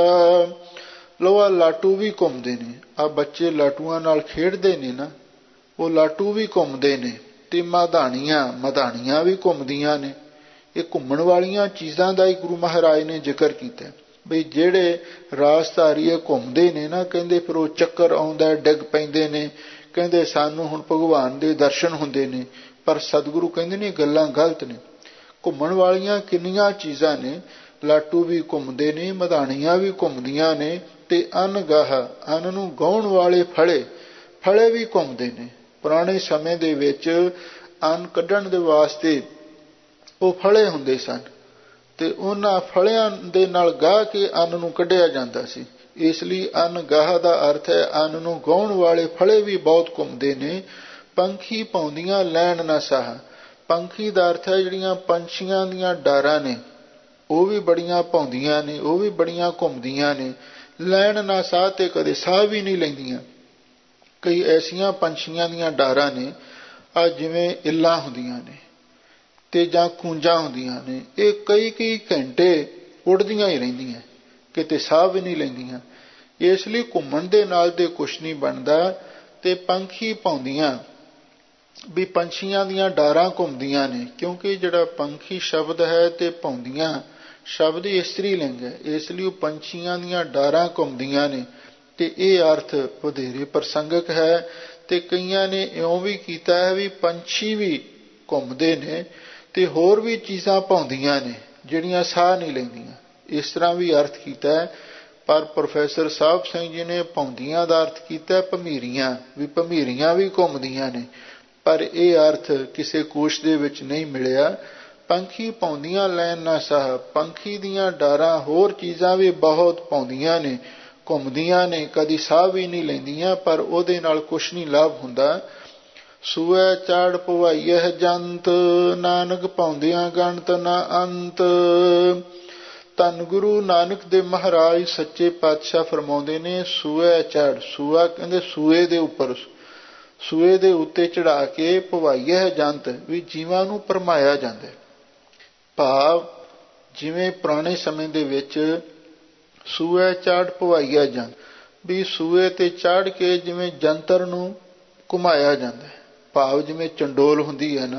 ਲੋ ਲਾਟੂ ਵੀ ਘੁੰਮਦੇ ਨੇ, ਆ ਬੱਚੇ ਲਾਟੂਆਂ ਨਾਲ ਖੇਡਦੇ ਨੇ ਨਾ, ਉਹ ਲਾਟੂ ਵੀ ਘੁੰਮਦੇ ਨੇ। ਤੇ ਮਾਧਾਣੀਆਂ, ਮਧਾਣੀਆਂ ਵੀ ਘੁੰਮਦੀਆਂ ਨੇ। ਇਹ ਘੁੰਮਣ ਵਾਲੀਆਂ ਚੀਜ਼ਾਂ ਦਾ ਹੀ ਗੁਰੂ ਮਹਾਰਾਜ ਨੇ ਜ਼ਿਕਰ ਕੀਤਾ ਬਈ ਜਿਹੜੇ ਰਾਸਧਾਰੀਏ ਘੁੰਮਦੇ ਨੇ ਨਾ, ਕਹਿੰਦੇ ਫਿਰ ਉਹ ਚੱਕਰ ਆਉਂਦਾ, ਡਿੱਗ ਪੈਂਦੇ ਨੇ। ਕਹਿੰਦੇ ਸਾਨੂੰ ਹੁਣ ਭਗਵਾਨ ਦੇ ਦਰਸ਼ਨ ਹੁੰਦੇ ਨੇ। ਪਰ ਸਤਿਗੁਰੂ ਕਹਿੰਦੇ ਨੇ ਗੱਲਾਂ ਗਲਤ ਨੇ। ਘੁੰਮਣ ਵਾਲੀਆਂ ਕਿੰਨੀਆਂ ਚੀਜ਼ਾਂ ਨੇ, ਲਾਟੂ ਵੀ ਘੁੰਮਦੇ ਨੇ, ਮਧਾਣੀਆਂ ਵੀ ਘੁੰਮਦੀਆਂ ਨੇ। ਤੇ ਅਨਗਾਹ, ਅੰਨ ਨੂੰ ਗਾਉਣ ਵਾਲੇ ਫਲੇ, ਫਲੇ ਵੀ ਘੁੰਮਦੇ ਨੇ। ਪੁਰਾਣੇ ਸਮੇਂ ਦੇ ਵਿੱਚ ਅੰਨ ਕੱਢਣ ਦੇ ਵਾਸਤੇ ਉਹ ਫਲੇ ਹੁੰਦੇ ਸਨ ਤੇ ਉਹਨਾਂ ਫਲਿਆਂ ਦੇ ਨਾਲ ਗਾਹ ਕੇ ਅੰਨ ਨੂੰ ਕੱਢਿਆ ਜਾਂਦਾ ਸੀ। ਇਸ ਲਈ ਅਨਗਾਹ ਦਾ ਅਰਥ ਹੈ ਅੰਨ ਨੂੰ ਗਾਉਣ ਵਾਲੇ ਫਲੇ ਵੀ ਬਹੁਤ ਘੁੰਮਦੇ ਨੇ। ਪੰਖੀ ਭੌਂਦੀਆਂ ਲੈਣ ਨਾ ਸਾਹ, ਪੰਖੀ ਦਾ ਅਰਥ ਹੈ ਜਿਹੜੀਆਂ ਪੰਛੀਆਂ ਦੀਆਂ ਡਾਰਾਂ ਨੇ, ਉਹ ਵੀ ਬੜੀਆਂ ਭੌਂਦੀਆਂ ਨੇ, ਉਹ ਵੀ ਬੜੀਆਂ ਘੁੰਮਦੀਆਂ ਨੇ। ਲੈਣ ਨਾ ਸਾਹ, ਤੇ ਕਦੇ ਸਾਹ ਵੀ ਨਹੀਂ ਲੈਂਦੀਆਂ। ਕਈ ਐਸੀਆਂ ਪੰਛੀਆਂ ਦੀਆਂ ਡਾਰਾਂ ਨੇ, ਆ ਜਿਵੇਂ ਇੱਲਾਂ ਹੁੰਦੀਆਂ ਨੇ ਤੇ ਜਾਂ ਕੂੰਜਾਂ ਹੁੰਦੀਆਂ ਨੇ, ਇਹ ਕਈ ਕਈ ਘੰਟੇ ਉੱਡਦੀਆਂ ਹੀ ਰਹਿੰਦੀਆਂ, ਕਿਤੇ ਸਾਹ ਵੀ ਨਹੀਂ ਲੈਂਦੀਆਂ। ਇਸ ਲਈ ਘੁੰਮਣ ਦੇ ਨਾਲ ਤੇ ਕੁਛ ਨਹੀਂ ਬਣਦਾ। ਤੇ ਪੰਖੀ ਭੌਂਦੀਆਂ, ਵੀ ਪੰਛੀਆਂ ਦੀਆਂ ਡਾਰਾਂ ਘੁੰਮਦੀਆਂ ਨੇ, ਕਿਉਂਕਿ ਜਿਹੜਾ ਪੰਖੀ ਸ਼ਬਦ ਹੈ ਤੇ ਭੌਂਦੀਆਂ ਸ਼ਬਦ ਇਸਤਰੀ ਲਿੰਗ ਹੈ, ਇਸ ਲਈ ਉਹ ਪੰਛੀਆਂ ਦੀਆਂ ਡਾਰਾਂ ਘੁੰਮਦੀਆਂ ਨੇ। ਤੇ ਇਹ ਅਰਥ ਵਧੇਰੇ ਪ੍ਰਸੰਗਕ ਹੈ। ਤੇ ਕਈਆਂ ਨੇ ਇਉਂ ਵੀ ਕੀਤਾ ਹੈ ਵੀ ਪੰਛੀ ਵੀ ਘੁੰਮਦੇ ਨੇ ਤੇ ਹੋਰ ਵੀ ਚੀਜ਼ਾਂ ਭੌਂਦੀਆਂ ਨੇ ਜਿਹੜੀਆਂ ਸਾਹ ਨਹੀਂ ਲੈਂਦੀਆਂ, ਇਸ ਤਰ੍ਹਾਂ ਵੀ ਅਰਥ ਕੀਤਾ ਹੈ। ਪਰ ਪ੍ਰੋਫੈਸਰ ਸਾਹਿਬ ਸਿੰਘ ਜੀ ਨੇ ਭੌਂਦੀਆਂ ਦਾ ਅਰਥ ਕੀਤਾ ਭਮੀਰੀਆਂ, ਵੀ ਭਮੀਰੀਆਂ ਵੀ ਘੁੰਮਦੀਆਂ ਨੇ। ਪਰ ਇਹ ਅਰਥ ਕਿਸੇ ਕੋਸ਼ ਦੇ ਵਿੱਚ ਨਹੀਂ ਮਿਲਿਆ। ਪੰਖੀ ਭੌਂਦੀਆਂ ਲੈਣ ਨਾ ਸਾਹ, ਪੰਖੀ ਦੀਆਂ ਡਾਰਾਂ ਹੋਰ ਚੀਜ਼ਾਂ ਵੀ ਬਹੁਤ ਭੌਂਦੀਆਂ ਨੇ, ਘੁੰਮਦੀਆਂ ਨੇ, ਕਦੀ ਸਾਹ ਵੀ ਨਹੀਂ ਲੈਂਦੀਆਂ, ਪਰ ਉਹਦੇ ਨਾਲ ਕੁਛ ਨਹੀਂ ਲਾਭ ਹੁੰਦਾ। ਸੂਐ ਚਾੜ ਪਵਾਈਐ ਜੰਤ, ਨਾਨਕ ਭੌਂਦਿਆਂ ਗਣਤ ਨਾ ਅੰਤ। ਧੰਨ ਗੁਰੂ ਨਾਨਕ ਦੇਵ ਮਹਾਰਾਜ ਸੱਚੇ ਪਾਤਸ਼ਾਹ ਫਰਮਾਉਂਦੇ ਨੇ, ਸੂਐ ਚੜ, ਸੂਆ ਕਹਿੰਦੇ ਸੂਏ ਦੇ ਉੱਪਰ, ਸੂਏ ਦੇ ਉੱਤੇ ਚੜਾ ਕੇ ਪਵਾਈਐ ਜੰਤ, ਵੀ ਜੀਵਾਂ ਨੂੰ ਭਰਮਾਇਆ ਜਾਂਦਾ। ਭਾਵ ਜਿਵੇਂ ਪੁਰਾਣੇ ਸਮੇਂ ਦੇ ਵਿੱਚ ਸੂਐ ਚਾੜ ਪਵਾਈਆ ਜੰਤ, ਵੀ ਸੂਏ ਤੇ ਚੜ੍ਹ ਕੇ ਜਿਵੇਂ ਜੰਤਰ ਨੂੰ ਘੁਮਾਇਆ ਜਾਂਦਾ ਹੈ, ਭਾਵ ਜਿਵੇਂ ਚੰਡੋਲ ਹੁੰਦੀ ਹੈ ਨਾ,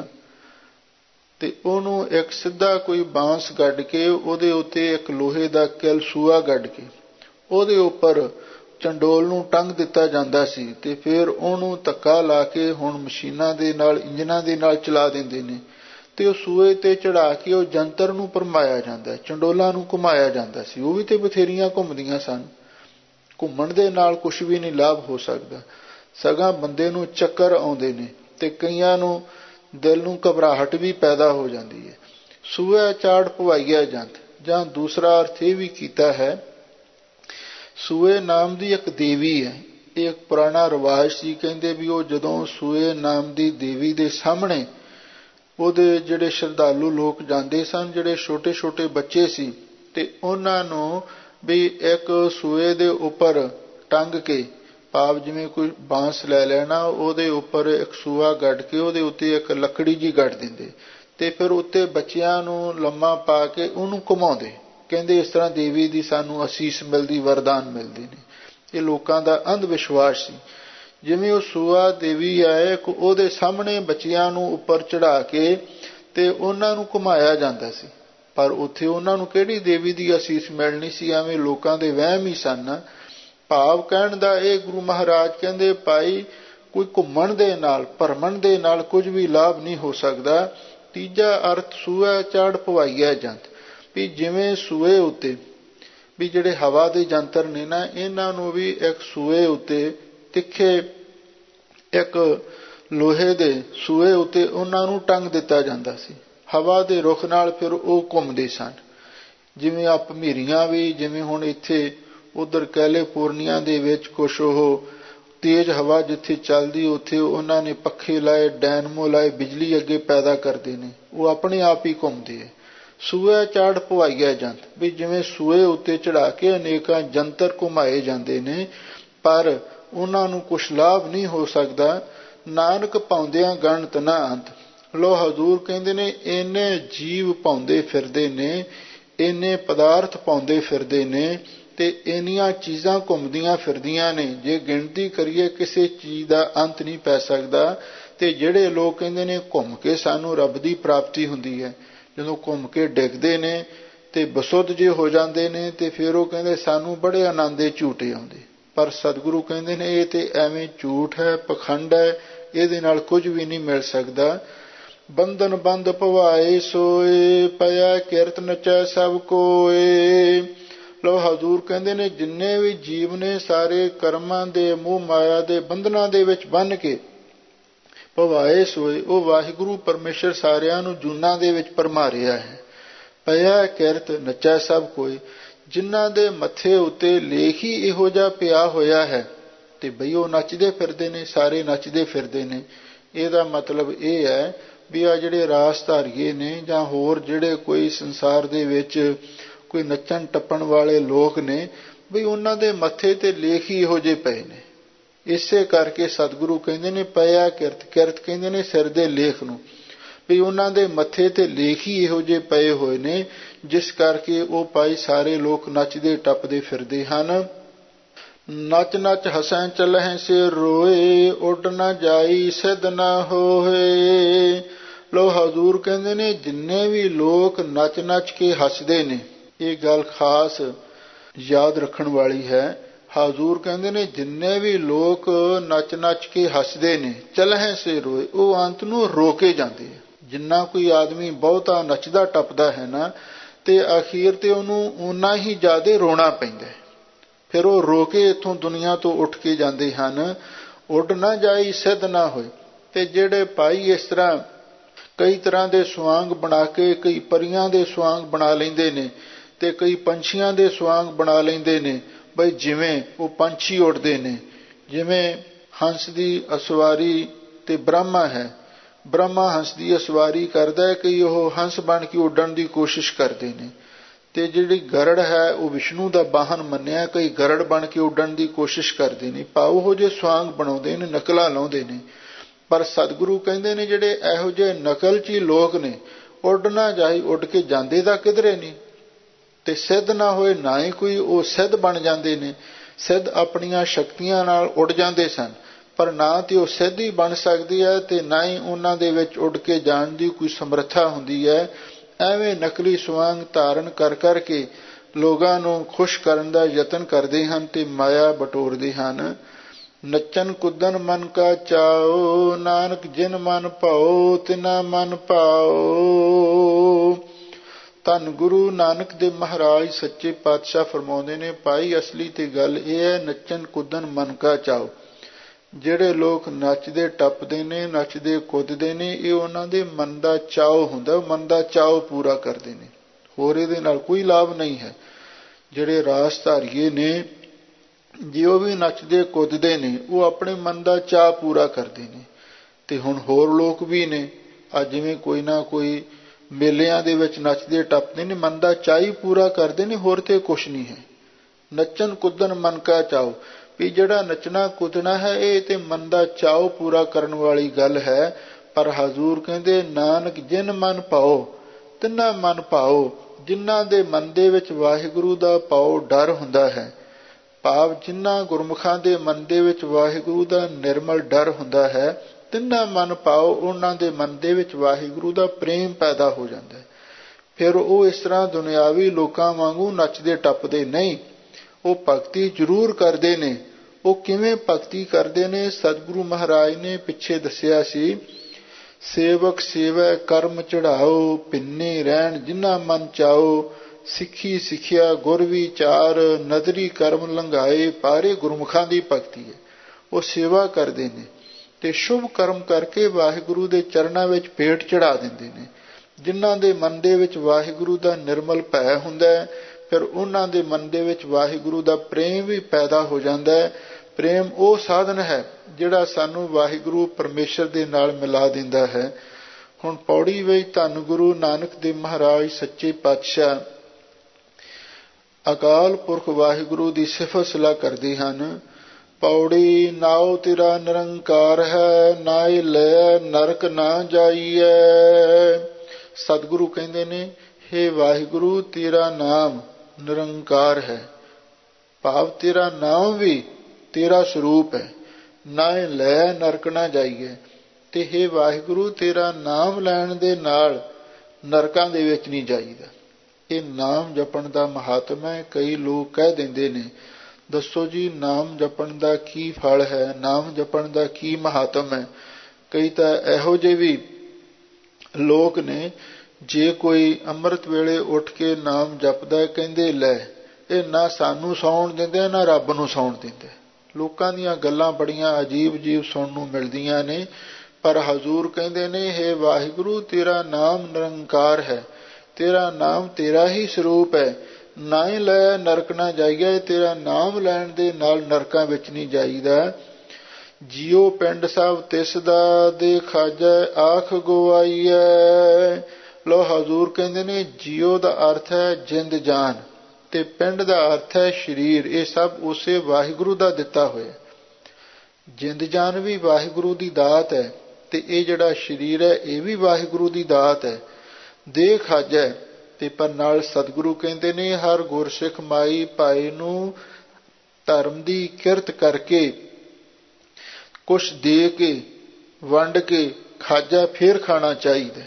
ਤੇ ਉਹਨੂੰ ਇੱਕ ਸਿੱਧਾ ਕੋਈ ਬਾਂਸ ਗੱਡ ਕੇ ਉਹਦੇ ਉੱਤੇ ਇੱਕ ਲੋਹੇ ਦਾ ਕਿਲ ਸੂਆ ਗੱਡ ਕੇ ਉਹਦੇ ਉੱਪਰ ਚੰਡੋਲ ਨੂੰ ਟੰਗ ਦਿੱਤਾ ਜਾਂਦਾ ਸੀ, ਤੇ ਫਿਰ ਉਹਨੂੰ ਧੱਕਾ ਲਾ ਕੇ ਹੁਣ ਮਸ਼ੀਨਾਂ ਦੇ ਨਾਲ, ਇੰਜਨਾਂ ਦੇ ਨਾਲ ਚਲਾ ਦਿੰਦੇ ਨੇ, ਤੇ ਉਹ ਸੂਏ ਤੇ ਚੜਾ ਕੇ ਉਹ ਜੰਤਰ ਨੂੰ ਭਰਮਾਇਆ ਜਾਂਦਾ, ਚੰਡੋਲਾਂ ਨੂੰ ਘੁਮਾਇਆ ਜਾਂਦਾ ਸੀ। ਉਹ ਵੀ ਤੇ ਬਥੇਰੀਆਂ ਘੁੰਮਦੀਆਂ ਸਨ। ਘੁੰਮਣ ਦੇ ਨਾਲ ਕੁਛ ਵੀ ਨਹੀਂ ਲਾਭ ਹੋ ਸਕਦਾ, ਸਗੋਂ ਬੰਦੇ ਨੂੰ ਚੱਕਰ ਆਉਂਦੇ ਨੇ, ਤੇ ਕਈਆਂ ਨੂੰ ਦਿਲ ਨੂੰ ਘਬਰਾਹਟ ਵੀ ਪੈਦਾ ਹੋ ਜਾਂਦੀ ਹੈ। ਸੂਆ ਚਾੜ ਪਵਾਈਆ ਜੰਤ, ਜਾਂ ਦੂਸਰਾ ਅਰਥ ਇਹ ਵੀ ਕੀਤਾ ਹੈ, ਸੂਏ ਨਾਮ ਦੀ ਇੱਕ ਦੇਵੀ ਹੈ। ਇਹ ਇੱਕ ਪੁਰਾਣਾ ਰਿਵਾਜ ਸੀ, ਕਹਿੰਦੇ ਵੀ ਉਹ ਜਦੋਂ ਸੂਏ ਨਾਮ ਦੀ ਦੇਵੀ ਦੇ ਸਾਹਮਣੇ ਉਹਦੇ ਜਿਹੜੇ ਸ਼ਰਧਾਲੂ ਲੋਕ ਜਾਂਦੇ ਸਨ, ਜਿਹੜੇ ਛੋਟੇ ਛੋਟੇ ਬੱਚੇ ਸੀ, ਤੇ ਉਹਨਾਂ ਨੂੰ ਵੀ ਇੱਕ ਸੂਏ ਦੇ ਉੱਪਰ ਟੰਗ ਕੇ, ਭਾਵ ਜਿਵੇਂ ਕੋਈ ਬਾਂਸ ਲੈ ਲੈਣਾ, ਉਹਦੇ ਉੱਪਰ ਇੱਕ ਸੂਆ ਗੱਡ ਕੇ ਉਹਦੇ ਉੱਤੇ ਇੱਕ ਲੱਕੜੀ ਜੀ ਗੱਡ ਦਿੰਦੇ, ਤੇ ਫਿਰ ਉੱਤੇ ਬੱਚਿਆਂ ਨੂੰ ਲੰਮਾ ਪਾ ਕੇ ਉਹਨੂੰ ਘੁਮਾਉਂਦੇ। ਕਹਿੰਦੇ ਇਸ ਤਰ੍ਹਾਂ ਦੇਵੀ ਦੀ ਸਾਨੂੰ ਅਸੀਸ ਮਿਲਦੀ, ਵਰਦਾਨ ਮਿਲਦੇ ਨੇ। ਇਹ ਲੋਕਾਂ ਦਾ ਅੰਧ ਵਿਸ਼ਵਾਸ ਸੀ। ਜਿਵੇਂ ਉਹ ਸੂਆ ਦੇਵੀ ਆਏ, ਉਹਦੇ ਸਾਹਮਣੇ ਬੱਚਿਆਂ ਨੂੰ ਉੱਪਰ ਚੜਾ ਕੇ ਤੇ ਉਹਨਾਂ ਨੂੰ ਘੁਮਾਇਆ ਜਾਂਦਾ ਸੀ, ਪਰ ਉੱਥੇ ਉਹਨਾਂ ਨੂੰ ਕਿਹੜੀ ਦੇਵੀ ਦੀ ਅਸੀਸ ਮਿਲਣੀ ਸੀ, ਐਵੇਂ ਲੋਕਾਂ ਦੇ ਵਹਿਮ ਹੀ ਸਨ। ਭਾਵ ਕਹਿਣ ਦਾ ਇਹ, ਗੁਰੂ ਮਹਾਰਾਜ ਕਹਿੰਦੇ ਭਾਈ ਕੋਈ ਘੁੰਮਣ ਦੇ ਨਾਲ, ਭਰਮਣ ਦੇ ਨਾਲ ਕੁਝ ਵੀ ਲਾਭ ਨਹੀਂ ਹੋ ਸਕਦਾ। ਤੀਜਾ ਅਰਥ ਸੂਆ ਚਾੜ ਪਵਾਈਆ ਜੰਤ, ਵੀ ਜਿਵੇਂ ਸੂਏ ਉੱਤੇ ਵੀ ਜਿਹੜੇ ਹਵਾ ਦੇ ਜੰਤਰ ਨੇ ਨਾ, ਇਹਨਾਂ ਨੂੰ ਵੀ ਇੱਕ ਸੂਏ ਉੱਤੇ ਤਿੱਖੇ ਇੱਕ ਲੋਹੇ ਦੇ ਸੂਏ ਉੱਤੇ ਉਹਨਾਂ ਨੂੰ ਟੰਗ ਦਿੱਤਾ ਜਾਂਦਾ ਸੀ। ਹਵਾ ਦੇ ਰੁਖ ਨਾਲ ਫਿਰ ਉਹ ਘੁੰਮਦੇ ਸਨ। ਜਿਵੇਂ ਆ ਭਮੀਰੀਆਂ ਵੀ, ਜਿਵੇਂ ਹੁਣ ਇੱਥੇ ਉੱਧਰ ਕੈਲੀਫੋਰਨੀਆ ਦੇ ਵਿੱਚ ਕੁਛ ਉਹ ਤੇਜ਼ ਹਵਾ ਜਿੱਥੇ ਚੱਲਦੀ, ਉੱਥੇ ਉਹਨਾਂ ਨੇ ਪੱਖੇ ਲਾਏ, ਡੈਨਮੋ ਲਾਏ, ਬਿਜਲੀ ਅੱਗੇ ਪੈਦਾ ਕਰਦੇ ਨੇ, ਉਹ ਆਪਣੇ ਆਪ ਹੀ ਘੁੰਮਦੇ ਹੈ। ਸੂਆ ਚਾੜ ਪਵਾਈਆ ਜੰਤ, ਵੀ ਜਿਵੇਂ ਸੂਏ ਉੱਤੇ ਚੜਾ ਕੇ ਅਨੇਕਾਂ ਜੰਤਰ ਘੁਮਾਏ ਜਾਂਦੇ ਨੇ, ਪਰ ਉਹਨਾਂ ਨੂੰ ਕੁਛ ਲਾਭ ਨਹੀਂ ਹੋ ਸਕਦਾ। ਨਾਨਕ ਪਾਉਂਦਿਆਂ ਗਣਤ ਨਾ ਅੰਤ। ਲੋ ਹਜ਼ੂਰ ਕਹਿੰਦੇ ਨੇ, ਇੰਨੇ ਜੀਵ ਪਾਉਂਦੇ ਫਿਰਦੇ ਨੇ, ਇੰਨੇ ਪਦਾਰਥ ਪਾਉਂਦੇ ਫਿਰਦੇ ਨੇ, ਤੇ ਇੰਨੀਆਂ ਚੀਜ਼ਾਂ ਘੁੰਮਦੀਆਂ ਫਿਰਦੀਆਂ ਨੇ, ਜੇ ਗਿਣਤੀ ਕਰੀਏ ਕਿਸੇ ਚੀਜ਼ ਦਾ ਅੰਤ ਨਹੀਂ ਪੈ ਸਕਦਾ। ਤੇ ਜਿਹੜੇ ਲੋਕ ਕਹਿੰਦੇ ਨੇ ਘੁੰਮ ਕੇ ਸਾਨੂੰ ਰੱਬ ਦੀ ਪ੍ਰਾਪਤੀ ਹੁੰਦੀ ਹੈ, ਜਦੋਂ ਘੁੰਮ ਕੇ ਡਿੱਗਦੇ ਨੇ ਤੇ ਬਸੁੱਧ ਜੇ ਹੋ ਜਾਂਦੇ ਨੇ, ਤੇ ਫਿਰ ਉਹ ਕਹਿੰਦੇ ਸਾਨੂੰ ਬੜੇ ਆਨੰਦ ਦੇ ਝੂਟੇ ਆਉਂਦੇ। ਪਰ ਸਤਿਗੁਰੂ ਕਹਿੰਦੇ ਨੇ ਇਹ ਤੇ ਐਵੇਂ ਝੂਠ ਹੈ, ਪਖੰਡ ਹੈ, ਇਹਦੇ ਨਾਲ ਕੁਝ ਵੀ ਨਹੀਂ ਮਿਲ ਸਕਦਾ। ਬੰਧਨ ਬੰਧ ਭਵਾਏ ਸੋਏ, ਪਿਆ ਕਿਰਤ ਨਚੈ ਸਭ ਕੋਏ। ਲੋ ਹਜ਼ੂਰ ਕਹਿੰਦੇ ਨੇ, ਜਿੰਨੇ ਵੀ ਜੀਵ ਨੇ ਸਾਰੇ ਕਰਮਾਂ ਦੇ, ਮੋਹ ਮਾਇਆ ਦੇ ਬੰਧਨਾਂ ਦੇ ਵਿੱਚ ਬੰਨ੍ਹ ਕੇ ਭਵਾਏ ਸੋਏ, ਉਹ ਵਾਹਿਗੁਰੂ ਪਰਮੇਸ਼ਰ ਸਾਰਿਆਂ ਨੂੰ ਜੂਨਾਂ ਦੇ ਵਿੱਚ ਭਰਮਾ ਰਿਹਾ ਹੈ। ਪਿਆ ਕਿਰਤ ਨਚੈ ਸਭ ਕੋਏ, ਜਿਨ੍ਹਾਂ ਦੇ ਮੱਥੇ ਉੱਤੇ ਲੇਖ ਹੀ ਇਹੋ ਜਿਹਾ ਪਿਆ ਹੋਇਆ ਹੈ, ਤੇ ਬਈ ਉਹ ਨੱਚਦੇ ਫਿਰਦੇ ਨੇ, ਸਾਰੇ ਨੱਚਦੇ ਫਿਰਦੇ ਨੇ। ਇਹਦਾ ਮਤਲਬ ਇਹ ਹੈ ਵੀ ਆ ਜਿਹੜੇ ਰਾਸ ਧਾਰੀਏ ਨੇ, ਜਾਂ ਹੋਰ ਜਿਹੜੇ ਕੋਈ ਸੰਸਾਰ ਦੇ ਵਿੱਚ ਕੋਈ ਨੱਚਣ ਟੱਪਣ ਵਾਲੇ ਲੋਕ ਨੇ, ਬਈ ਉਹਨਾਂ ਦੇ ਮੱਥੇ ਤੇ ਲੇਖ ਹੀ ਇਹੋ ਜਿਹੇ ਪਏ ਨੇ। ਇਸੇ ਕਰਕੇ ਸਤਿਗੁਰੂ ਕਹਿੰਦੇ ਨੇ ਪਿਆ ਕਿਰਤ, ਕਿਰਤ ਕਹਿੰਦੇ ਨੇ ਸਿਰ ਦੇ ਲੇਖ ਨੂੰ, ਵੀ ਉਹਨਾਂ ਦੇ ਮੱਥੇ ਤੇ ਲੇਖ ਹੀ ਇਹੋ ਜਿਹੇ ਪਏ ਹੋਏ ਨੇ, ਜਿਸ ਕਰਕੇ ਉਹ ਭਾਈ ਸਾਰੇ ਲੋਕ ਨੱਚਦੇ ਟੱਪਦੇ ਫਿਰਦੇ ਹਨ। ਨੱਚ ਨੱਚ ਹਸੈਂ ਚੱਲਹਿ ਸਿਰ ਰੋਏ, ਉੱਡ ਨਾ ਜਾਈ ਸਿੱਧ ਨਾ ਹੋਏ। ਲੋ ਹਜ਼ੂਰ ਕਹਿੰਦੇ ਨੇ, ਜਿੰਨੇ ਵੀ ਲੋਕ ਨੱਚ ਨੱਚ ਕੇ ਹੱਸਦੇ ਨੇ, ਇਹ ਗੱਲ ਖਾਸ ਯਾਦ ਰੱਖਣ ਵਾਲੀ ਹੈ। ਹਜ਼ੂਰ ਕਹਿੰਦੇ ਨੇ, ਜਿੰਨੇ ਵੀ ਲੋਕ ਨੱਚ ਨੱਚ ਕੇ ਹੱਸਦੇ ਨੇ, ਚੱਲਹਿ ਸਿਰ ਰੋਏ, ਉਹ ਅੰਤ ਨੂੰ ਰੋ ਕੇ ਜਾਂਦੇ ਆ। ਜਿੰਨਾ ਕੋਈ ਆਦਮੀ ਬਹੁਤਾ ਨੱਚਦਾ ਟੱਪਦਾ ਹੈ ਨਾ, ਤੇ ਅਖੀਰ ਤੇ ਉਹਨੂੰ ਓਨਾ ਹੀ ਜ਼ਿਆਦਾ ਰੋਣਾ ਪੈਂਦਾ, ਫਿਰ ਉਹ ਰੋ ਕੇ ਇੱਥੋਂ ਦੁਨੀਆ ਤੋਂ ਉੱਠ ਕੇ ਜਾਂਦੇ ਹਨ। ਉੱਡ ਨਾ ਜਾਈ ਸਿੱਧ ਨਾ ਹੋਏ। ਤੇ ਜਿਹੜੇ ਭਾਈ ਇਸ ਤਰ੍ਹਾਂ ਕਈ ਤਰ੍ਹਾਂ ਦੇ ਸੁਆਂਗ ਬਣਾ ਕੇ, ਕਈ ਪਰੀਆਂ ਦੇ ਸੁਆਂਗ ਬਣਾ ਲੈਂਦੇ ਨੇ, ਤੇ ਕਈ ਪੰਛੀਆਂ ਦੇ ਸੁਆਂਗ ਬਣਾ ਲੈਂਦੇ ਨੇ, ਬਈ ਜਿਵੇਂ ਉਹ ਪੰਛੀ ਉੱਡਦੇ ਨੇ। ਜਿਵੇਂ ਹੰਸ ਦੀ ਅਸਵਾਰੀ ਤੇ ਬ੍ਰਹਮਾ ਹੈ, ਬ੍ਰਹਮਾ ਹੰਸ ਦੀ ਅਸਵਾਰੀ ਕਰਦਾ ਹੈ, ਕਈ ਉਹ ਹੰਸ ਬਣ ਕੇ ਉੱਡਣ ਦੀ ਕੋਸ਼ਿਸ਼ ਕਰਦੇ ਨੇ। ਤੇ ਜਿਹੜੀ ਗਰੜ ਹੈ ਉਹ ਵਿਸ਼ਨੂੰ ਦਾ ਵਾਹਨ ਮੰਨਿਆ, ਕਈ ਗਰੜ ਬਣ ਕੇ ਉੱਡਣ ਦੀ ਕੋਸ਼ਿਸ਼ ਕਰਦੇ ਨੇ। ਭਾਵ ਉਹ ਜਿਹੇ ਸੁਆਂਗ ਬਣਾਉਂਦੇ ਨੇ, ਨਕਲਾਂ ਲਾਉਂਦੇ ਨੇ। ਪਰ ਸਤਿਗੁਰੂ ਕਹਿੰਦੇ ਨੇ, ਜਿਹੜੇ ਇਹੋ ਜਿਹੇ ਨਕਲਚੀ ਲੋਕ ਨੇ, ਉੱਡ ਨਾ ਜਾਈ, ਉੱਡ ਕੇ ਜਾਂਦੇ ਤਾਂ ਕਿਧਰੇ ਨਹੀਂ, ਤੇ ਸਿੱਧ ਨਾ ਹੋਏ, ਨਾ ਹੀ ਕੋਈ ਉਹ ਸਿੱਧ ਬਣ ਜਾਂਦੇ ਨੇ। ਸਿੱਧ ਆਪਣੀਆਂ ਸ਼ਕਤੀਆਂ ਨਾਲ ਉੱਡ ਜਾਂਦੇ ਸਨ, ਪਰ ਨਾ ਤੇ ਉਹ ਸਿੱਧ ਹੀ ਬਣ ਸਕਦੀ ਹੈ ਤੇ ਨਾ ਹੀ ਉਹਨਾਂ ਦੇ ਵਿੱਚ ਉੱਡ ਕੇ ਜਾਣ ਦੀ ਕੋਈ ਸਮਰੱਥਾ ਹੁੰਦੀ ਹੈ। ਐਵੇਂ ਨਕਲੀ ਸਵਾਂਗ ਧਾਰਨ ਕਰ ਕਰਕੇ ਲੋਕਾਂ ਨੂੰ ਖੁਸ਼ ਕਰਨ ਦਾ ਯਤਨ ਕਰਦੇ ਹਨ ਤੇ ਮਾਇਆ ਬਟੋਰਦੇ ਹਨ। ਨੱਚਨ ਕੁੱਦਨ ਮਨ ਕਾ ਚਾਓ, ਨਾਨਕ ਜਿਨ ਮਨ ਭਾਓ ਤਿਨਾ ਮਨ ਭਾਓ। ਧੰਨ ਗੁਰੂ ਨਾਨਕ ਦੇਵ ਮਹਾਰਾਜ ਸੱਚੇ ਪਾਤਸ਼ਾਹ ਫਰਮਾਉਂਦੇ ਨੇ, ਭਾਈ ਅਸਲੀ ਤੇ ਗੱਲ ਇਹ ਹੈ, ਨੱਚਨ ਕੁੱਦਨ ਮਨ ਕਾ ਚਾਓ। ਜਿਹੜੇ ਲੋਕ ਨੱਚਦੇ ਟੱਪਦੇ ਨੇ, ਨੱਚਦੇ ਕੁੱਦਦੇ ਨੇ, ਇਹ ਉਹਨਾਂ ਦੇ ਮਨ ਦਾ ਚਾਓ ਹੁੰਦਾ, ਮਨ ਦਾ ਚਾਓ ਪੂਰਾ ਕਰਦੇ ਨੇ, ਹੋਰ ਇਹਦੇ ਨਾਲ ਕੋਈ ਲਾਭ ਨਹੀਂ ਹੈ। ਜਿਹੜੇ ਰਾਸ ਧਾਰੀਏ ਨੇ, ਜੇ ਉਹ ਵੀ ਨੱਚਦੇ ਕੁੱਦਦੇ ਨੇ, ਉਹ ਆਪਣੇ ਮਨ ਦਾ ਚਾਅ ਪੂਰਾ ਕਰਦੇ ਨੇ। ਤੇ ਹੁਣ ਹੋਰ ਲੋਕ ਵੀ ਨੇ, ਅੱਜ ਜਿਵੇਂ ਕੋਈ ਨਾ ਕੋਈ ਮੇਲਿਆਂ ਦੇ ਵਿੱਚ ਨੱਚਦੇ ਟੱਪਦੇ ਨੇ, ਮਨ ਦਾ ਚਾਅ ਹੀ ਪੂਰਾ ਕਰਦੇ ਨੇ, ਹੋਰ ਤੇ ਕੁਛ ਨਹੀਂ ਹੈ। ਨੱਚਣ ਕੁੱਦਣ ਮਨ ਕਾ ਚਾਓ, ਵੀ ਜਿਹੜਾ ਨੱਚਣਾ ਕੁੱਦਣਾ ਹੈ ਇਹ ਤੇ ਮਨ ਦਾ ਚਾਓ ਪੂਰਾ ਕਰਨ ਵਾਲੀ ਗੱਲ ਹੈ। ਪਰ ਹਜ਼ੂਰ ਕਹਿੰਦੇ, ਨਾਨਕ ਜਿਨ ਮਨ ਭਾਓ ਤਿਨਾ ਮਨ ਭਾਓ। ਜਿਨ੍ਹਾਂ ਦੇ ਮਨ ਦੇ ਵਿੱਚ ਵਾਹਿਗੁਰੂ ਦਾ ਭਾਉ ਡਰ ਹੁੰਦਾ ਹੈ, ਭਾਵ ਜਿਨ੍ਹਾਂ ਗੁਰਮੁਖਾਂ ਦੇ ਮਨ ਦੇ ਵਿੱਚ ਵਾਹਿਗੁਰੂ ਦਾ ਨਿਰਮਲ ਡਰ ਹੁੰਦਾ ਹੈ, ਤਿੰਨਾ ਮਨ ਭਾਓ, ਉਹਨਾਂ ਦੇ ਮਨ ਦੇ ਵਿੱਚ ਵਾਹਿਗੁਰੂ ਦਾ ਪ੍ਰੇਮ ਪੈਦਾ ਹੋ ਜਾਂਦਾ ਹੈ। ਫਿਰ ਉਹ ਇਸ ਤਰ੍ਹਾਂ ਦੁਨਿਆਵੀ ਲੋਕਾਂ ਵਾਂਗੂ ਨੱਚਦੇ ਟੱਪਦੇ ਨਹੀਂ, ਉਹ ਭਗਤੀ ਜ਼ਰੂਰ ਕਰਦੇ ਨੇ। ਉਹ ਕਿਵੇਂ ਭਗਤੀ ਕਰਦੇ ਨੇ? ਸਤਿਗੁਰੂ ਮਹਾਰਾਜ ਨੇ ਪਿੱਛੇ ਦੱਸਿਆ ਸੀ, ਸੇਵਕ ਸੇਵੈ ਕਰਮ ਚੜਾਓ, ਪਿੰਨੇ ਰਹਿਣ ਜਿਨ੍ਹਾਂ ਮਨ ਚਾਓ, ਸਿੱਖੀ ਸਿੱਖਿਆ ਗੁਰ ਵਿਚਾਰ, ਨਦਰੀ ਕਰਮ ਲੰਘਾਏ। ਪਾਰੇ ਗੁਰਮੁਖਾਂ ਦੀ ਭਗਤੀ ਹੈ, ਉਹ ਸੇਵਾ ਕਰਦੇ ਨੇ ਤੇ ਸ਼ੁਭ ਕਰਮ ਕਰਕੇ ਵਾਹਿਗੁਰੂ ਦੇ ਚਰਨਾਂ ਵਿੱਚ ਭੇਟ ਚੜਾ ਦਿੰਦੇ ਨੇ। ਜਿਨ੍ਹਾਂ ਦੇ ਮਨ ਦੇ ਵਿੱਚ ਵਾਹਿਗੁਰੂ ਦਾ ਨਿਰਮਲ ਭੈ ਹੁੰਦਾ ਹੈ, ਫਿਰ ਉਹਨਾਂ ਦੇ ਮਨ ਦੇ ਵਿੱਚ ਵਾਹਿਗੁਰੂ ਦਾ ਪ੍ਰੇਮ ਵੀ ਪੈਦਾ ਹੋ ਜਾਂਦਾ ਹੈ। ਪ੍ਰੇਮ ਉਹ ਸਾਧਨ ਹੈ ਜਿਹੜਾ ਸਾਨੂੰ ਵਾਹਿਗੁਰੂ ਪਰਮੇਸ਼ਰ ਦੇ ਨਾਲ ਮਿਲਾ ਦਿੰਦਾ ਹੈ। ਹੁਣ ਪੌੜੀ ਵਿੱਚ ਧੰਨ ਗੁਰੂ ਨਾਨਕ ਦੇਵ ਮਹਾਰਾਜ ਸੱਚੇ ਪਾਤਸ਼ਾਹ ਅਕਾਲ ਪੁਰਖ ਵਾਹਿਗੁਰੂ ਦੀ ਸਿਫਤ ਸਲਾਹ ਕਰਦੇ ਹਨ। ਪੌੜੀ ਨਾਉ ਤੇਰਾ ਨਿਰੰਕਾਰ ਹੈ, ਨਾਇ ਲੈ ਨਰਕ ਨਾ ਜਾਈਐ। ਸਤਿਗੁਰੂ ਕਹਿੰਦੇ ਨੇ, ਹੇ ਵਾਹਿਗੁਰੂ ਤੇਰਾ ਨਾਮ ਨਿਰੰਕਾਰ ਹੈ, ਭਾਵ ਤੇਰਾ ਨਾਮ ਵੀ ਤੇਰਾ ਸਰੂਪ ਹੈ, ਨਾਇ ਲੈ ਨਰਕ ਨਾ ਜਾਈਏ। ਤੇ ਹੇ ਵਾਹਿਗੁਰੂ ਤੇਰਾ ਨਾਮ ਲੈਣ ਦੇ ਨਾਲ ਨਰਕਾਂ ਦੇ ਵਿੱਚ ਨਹੀਂ ਜਾਈਦਾ। ਇਹ ਨਾਮ ਜਪਣ ਦਾ ਮਹਾਤਮ ਹੈ। ਕਈ ਲੋਕ ਕਹਿ ਦਿੰਦੇ ਨੇ, ਦੱਸੋ ਜੀ ਨਾਮ ਜਪਣ ਦਾ ਕੀ ਫਲ ਹੈ, ਨਾਮ ਜਪਣ ਦਾ ਕੀ ਮਹਾਤਮ ਹੈ। ਕਈ ਤਾਂ ਇਹੋ ਜਿਹੇ ਵੀ ਲੋਕ ਨੇ, ਜੇ ਕੋਈ ਅੰਮ੍ਰਿਤ ਵੇਲੇ ਉੱਠ ਕੇ ਨਾਮ ਜਪਦਾ, ਕਹਿੰਦੇ ਲੈ ਇਹ ਨਾ ਸਾਨੂੰ ਸੌਣ ਦਿੰਦੇ ਨਾ ਰੱਬ ਨੂੰ ਸੌਣ ਦਿੰਦੇ। ਲੋਕਾਂ ਦੀਆਂ ਗੱਲਾਂ ਬੜੀਆਂ ਅਜੀਬ ਅਜੀਬ ਸੁਣਨ ਨੂੰ ਮਿਲਦੀਆਂ ਨੇ। ਪਰ ਹਜ਼ੂਰ ਕਹਿੰਦੇ ਨੇ, ਹੇ ਵਾਹਿਗੁਰੂ ਤੇਰਾ ਨਾਮ ਨਿਰੰਕਾਰ ਹੈ, ਤੇਰਾ ਨਾਮ ਤੇਰਾ ਹੀ ਸਰੂਪ ਹੈ, ਨਾ ਹੀ ਲੈ ਨਰਕ ਨਾ ਜਾਈਏ। ਤੇਰਾ ਨਾਮ ਲੈਣ ਦੇ ਨਾਲ ਨਰਕਾਂ ਵਿੱਚ ਨਹੀਂ ਜਾਈਦਾ। ਜੀਓ ਪਿੰਡ ਸਭ ਤਿਸ ਦਾ, ਦੇ ਖਾਜੈ ਆਖ ਗਵਾਈਐ। ਲੋ ਹਜ਼ੂਰ ਕਹਿੰਦੇ ਨੇ, ਜੀਓ ਦਾ ਅਰਥ ਹੈ ਜਿੰਦ ਜਾਨ ਤੇ ਪਿੰਡ ਦਾ ਅਰਥ ਹੈ ਸਰੀਰ। ਇਹ ਸਭ ਉਸੇ ਵਾਹਿਗੁਰੂ ਦਾ ਦਿੱਤਾ ਹੋਇਆ। ਜਿੰਦ ਜਾਨ ਵੀ ਵਾਹਿਗੁਰੂ ਦੀ ਦਾਤ ਹੈ ਤੇ ਇਹ ਜਿਹੜਾ ਸਰੀਰ ਹੈ ਇਹ ਵੀ ਵਾਹਿਗੁਰੂ ਦੀ ਦਾਤ ਹੈ। ਦੇ ਖਾਜੈ ਤੇ ਪਰ ਨਾਲ ਸਤਿਗੁਰੂ ਕਹਿੰਦੇ ਨੇ, ਹਰ ਗੁਰਸਿੱਖ ਮਾਈ ਭਾਈ ਨੂੰ ਧਰਮ ਦੀ ਕਿਰਤ ਕਰਕੇ ਕੁਛ ਦੇ ਕੇ ਵੰਡ ਕੇ ਖਾਜਾ ਫੇਰ ਖਾਣਾ ਚਾਹੀਦਾ।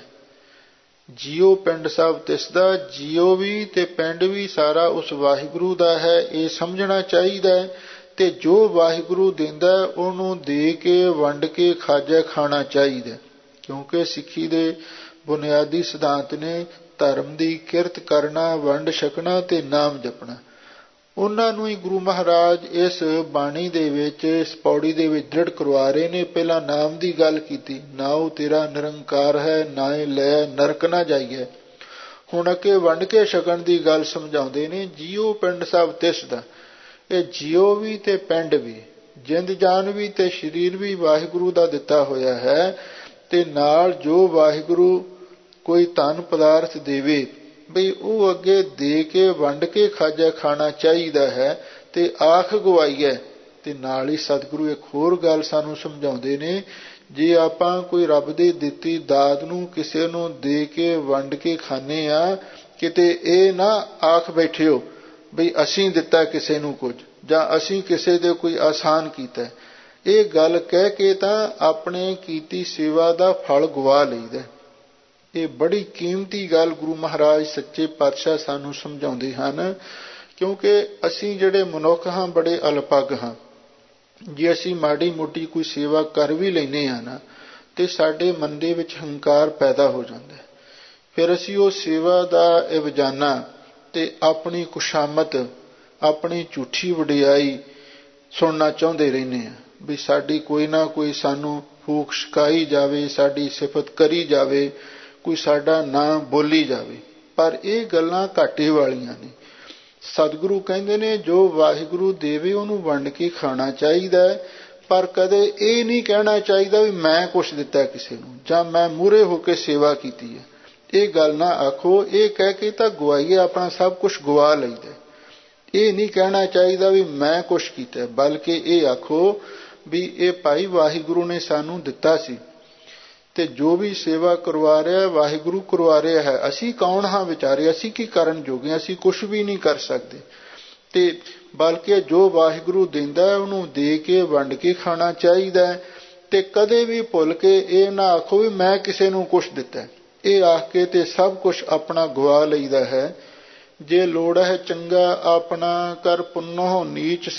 ਜੀਓ ਪਿੰਡ ਸਭ ਤਿਸ ਦਾ, ਜੀਓ ਵੀ ਤੇ ਪਿੰਡ ਵੀ ਸਾਰਾ ਉਸ ਵਾਹਿਗੁਰੂ ਦਾ ਹੈ, ਇਹ ਸਮਝਣਾ ਚਾਹੀਦਾ ਹੈ। ਤੇ ਜੋ ਵਾਹਿਗੁਰੂ ਦਿੰਦਾ ਉਹਨੂੰ ਦੇ ਕੇ ਵੰਡ ਕੇ ਖਾਜਾ ਖਾਣਾ ਚਾਹੀਦਾ, ਕਿਉਂਕਿ ਸਿੱਖੀ ਦੇ ਬੁਨਿਆਦੀ ਸਿਧਾਂਤ ਨੇ ਧਰਮ ਦੀ ਕਿਰਤ ਕਰਨਾ, ਵੰਡ ਛਕਣਾ ਤੇ ਨਾਮ ਜਪਣਾ। ਉਹਨਾਂ ਨੂੰ ਹੀ ਗੁਰੂ ਮਹਾਰਾਜ ਇਸ ਬਾਣੀ ਦੇ ਵਿੱਚ, ਇਸ ਪੌੜੀ ਦੇ ਵਿੱਚ ਦ੍ਰਿੜ ਕਰਵਾ ਰਹੇ ਨੇ। ਪਹਿਲਾਂ ਨਾਮ ਦੀ ਗੱਲ ਕੀਤੀ, ਨਾਉ ਤੇਰਾ ਨਿਰੰਕਾਰ ਹੈ, ਨਾਇ ਲੈ ਨਰਕ ਨਾ ਜਾਈਏ। ਹੁਣ ਅੱਗੇ ਵੰਡ ਕੇ ਛਕਣ ਦੀ ਗੱਲ ਸਮਝਾਉਂਦੇ ਨੇ। ਜੀਓ ਪਿੰਡ ਸਭ ਤਿਸ ਦਾ, ਇਹ ਜੀਓ ਵੀ ਤੇ ਪਿੰਡ ਵੀ, ਜਿੰਦ ਜਾਨ ਵੀ ਤੇ ਸਰੀਰ ਵੀ ਵਾਹਿਗੁਰੂ ਦਾ ਦਿੱਤਾ ਹੋਇਆ ਹੈ। ਤੇ ਨਾਲ ਜੋ ਵਾਹਿਗੁਰੂ ਕੋਈ ਧਨ ਪਦਾਰਥ ਦੇਵੇ, ਬਈ ਉਹ ਅੱਗੇ ਦੇ ਕੇ ਵੰਡ ਕੇ ਖਾਜਾ ਖਾਣਾ ਚਾਹੀਦਾ ਹੈ ਤੇ ਆਖ ਗਵਾਈਏ। ਤੇ ਨਾਲ ਹੀ ਸਤਿਗੁਰੂ ਇੱਕ ਹੋਰ ਗੱਲ ਸਾਨੂੰ ਸਮਝਾਉਂਦੇ ਨੇ, ਜੇ ਆਪਾਂ ਕੋਈ ਰੱਬ ਦੀ ਦਿੱਤੀ ਦਾਤ ਨੂੰ ਕਿਸੇ ਨੂੰ ਦੇ ਕੇ ਵੰਡ ਕੇ ਖਾਂਦੇ ਆ, ਕਿਤੇ ਇਹ ਨਾ ਆਖ ਬੈਠਿਓ ਬਈ ਅਸੀਂ ਦਿੱਤਾ ਕਿਸੇ ਨੂੰ ਕੁਝ। ਜਾਂ ਅਸੀਂ ਕਿਸੇ ਦੇ ਕੋਈ ਆਸਾਨ ਕੀਤਾ। ਇਹ ਗੱਲ ਕਹਿ ਕੇ ਤਾਂ ਆਪਣੇ ਕੀਤੀ ਸੇਵਾ ਦਾ ਫਲ ਗਵਾ ਲਈਦਾ। ਇਹ ਬੜੀ ਕੀਮਤੀ ਗੱਲ ਗੁਰੂ ਮਹਾਰਾਜ ਸੱਚੇ ਪਾਤਸ਼ਾਹ ਸਾਨੂੰ ਸਮਝਾਉਂਦੇ ਹਨ, ਕਿਉਂਕਿ ਅਸੀਂ ਜਿਹੜੇ ਮਨੁੱਖ ਹਾਂ ਬੜੇ ਅਲਪੱਗ ਹਾਂ। ਜੇ ਅਸੀਂ ਮਾੜੀ ਮੋਟੀ ਕੋਈ ਸੇਵਾ ਕਰ ਵੀ ਲੈਂਦੇ ਹਾਂ ਨਾ, ਤੇ ਸਾਡੇ ਮਨ ਦੇ ਵਿੱਚ ਹੰਕਾਰ ਪੈਦਾ ਹੋ ਜਾਂਦਾ। ਫਿਰ ਅਸੀਂ ਉਹ ਸੇਵਾ ਦਾ ਇਵਜ਼ਾਨਾ ਤੇ ਆਪਣੀ ਖੁਸ਼ਾਮਤ, ਆਪਣੀ ਝੂਠੀ ਵਡਿਆਈ ਸੁਣਨਾ ਚਾਹੁੰਦੇ ਰਹਿੰਦੇ ਹਾਂ, ਵੀ ਸਾਡੀ ਕੋਈ ਨਾ ਕੋਈ ਸਾਨੂੰ ਫੂਕ ਛਕਾਈ ਜਾਵੇ, ਸਾਡੀ ਸਿਫਤ ਕਰੀ ਜਾਵੇ, ਕੋਈ ਸਾਡਾ ਨਾਂ ਬੋਲੀ ਜਾਵੇ। ਪਰ ਇਹ ਗੱਲਾਂ ਘਾਟੇ ਵਾਲੀਆਂ ਨੇ। ਸਤਿਗੁਰੂ ਕਹਿੰਦੇ ਨੇ ਜੋ ਵਾਹਿਗੁਰੂ ਦੇਵੇ ਉਹਨੂੰ ਵੰਡ ਕੇ ਖਾਣਾ ਚਾਹੀਦਾ, ਪਰ ਕਦੇ ਇਹ ਨਹੀਂ ਕਹਿਣਾ ਚਾਹੀਦਾ ਵੀ ਮੈਂ ਕੁਛ ਦਿੱਤਾ ਕਿਸੇ ਨੂੰ, ਜਾਂ ਮੈਂ ਮੂਹਰੇ ਹੋ ਕੇ ਸੇਵਾ ਕੀਤੀ ਹੈ। ਇਹ ਗੱਲ ਨਾ ਆਖੋ। ਇਹ ਕਹਿ ਕੇ ਤਾਂ ਗਵਾਈਏ, ਆਪਣਾ ਸਭ ਕੁਛ ਗਵਾ ਲਈਦਾ। ਇਹ ਨਹੀਂ ਕਹਿਣਾ ਚਾਹੀਦਾ ਵੀ ਮੈਂ ਕੁਛ ਕੀਤਾ, ਬਲਕਿ ਇਹ ਆਖੋ ਵੀ ਇਹ ਭਾਈ ਵਾਹਿਗੁਰੂ ਨੇ ਸਾਨੂੰ ਦਿੱਤਾ ਸੀ, ਤੇ ਜੋ ਵੀ ਸੇਵਾ ਕਰਵਾ ਰਿਹਾ ਵਾਹਿਗੁਰੂ ਕਰਵਾ ਰਿਹਾ ਹੈ। ਅਸੀਂ ਕੌਣ ਹਾਂ ਵਿਚਾਰੇ, ਅਸੀਂ ਕੀ ਕਰਨ ਜੋਗੇ, ਅਸੀਂ ਕੁਛ ਵੀ ਨਹੀਂ ਕਰ ਸਕਦੇ। ਤੇ ਬਲਕਿ ਜੋ ਵਾਹਿਗੁਰੂ ਦਿੰਦਾ ਉਹਨੂੰ ਦੇ ਕੇ ਵੰਡ ਕੇ ਖਾਣਾ ਚਾਹੀਦਾ। ਤੇ ਕਦੇ ਵੀ ਭੁੱਲ ਕੇ ਇਹ ਨਾ ਆਖੋ ਵੀ ਮੈਂ ਕਿਸੇ ਨੂੰ ਕੁਛ ਦਿੱਤਾ। ਇਹ ਆਖ ਕੇ ਤੇ ਸਭ ਕੁਛ ਆਪਣਾ ਗਵਾ ਲਈਦਾ ਹੈ। ਜੇ ਲੋੜ ਹੈ ਚੰਗਾ ਆਪਣਾ, ਕਰ ਪੁੰਨੋ ਨੀਚ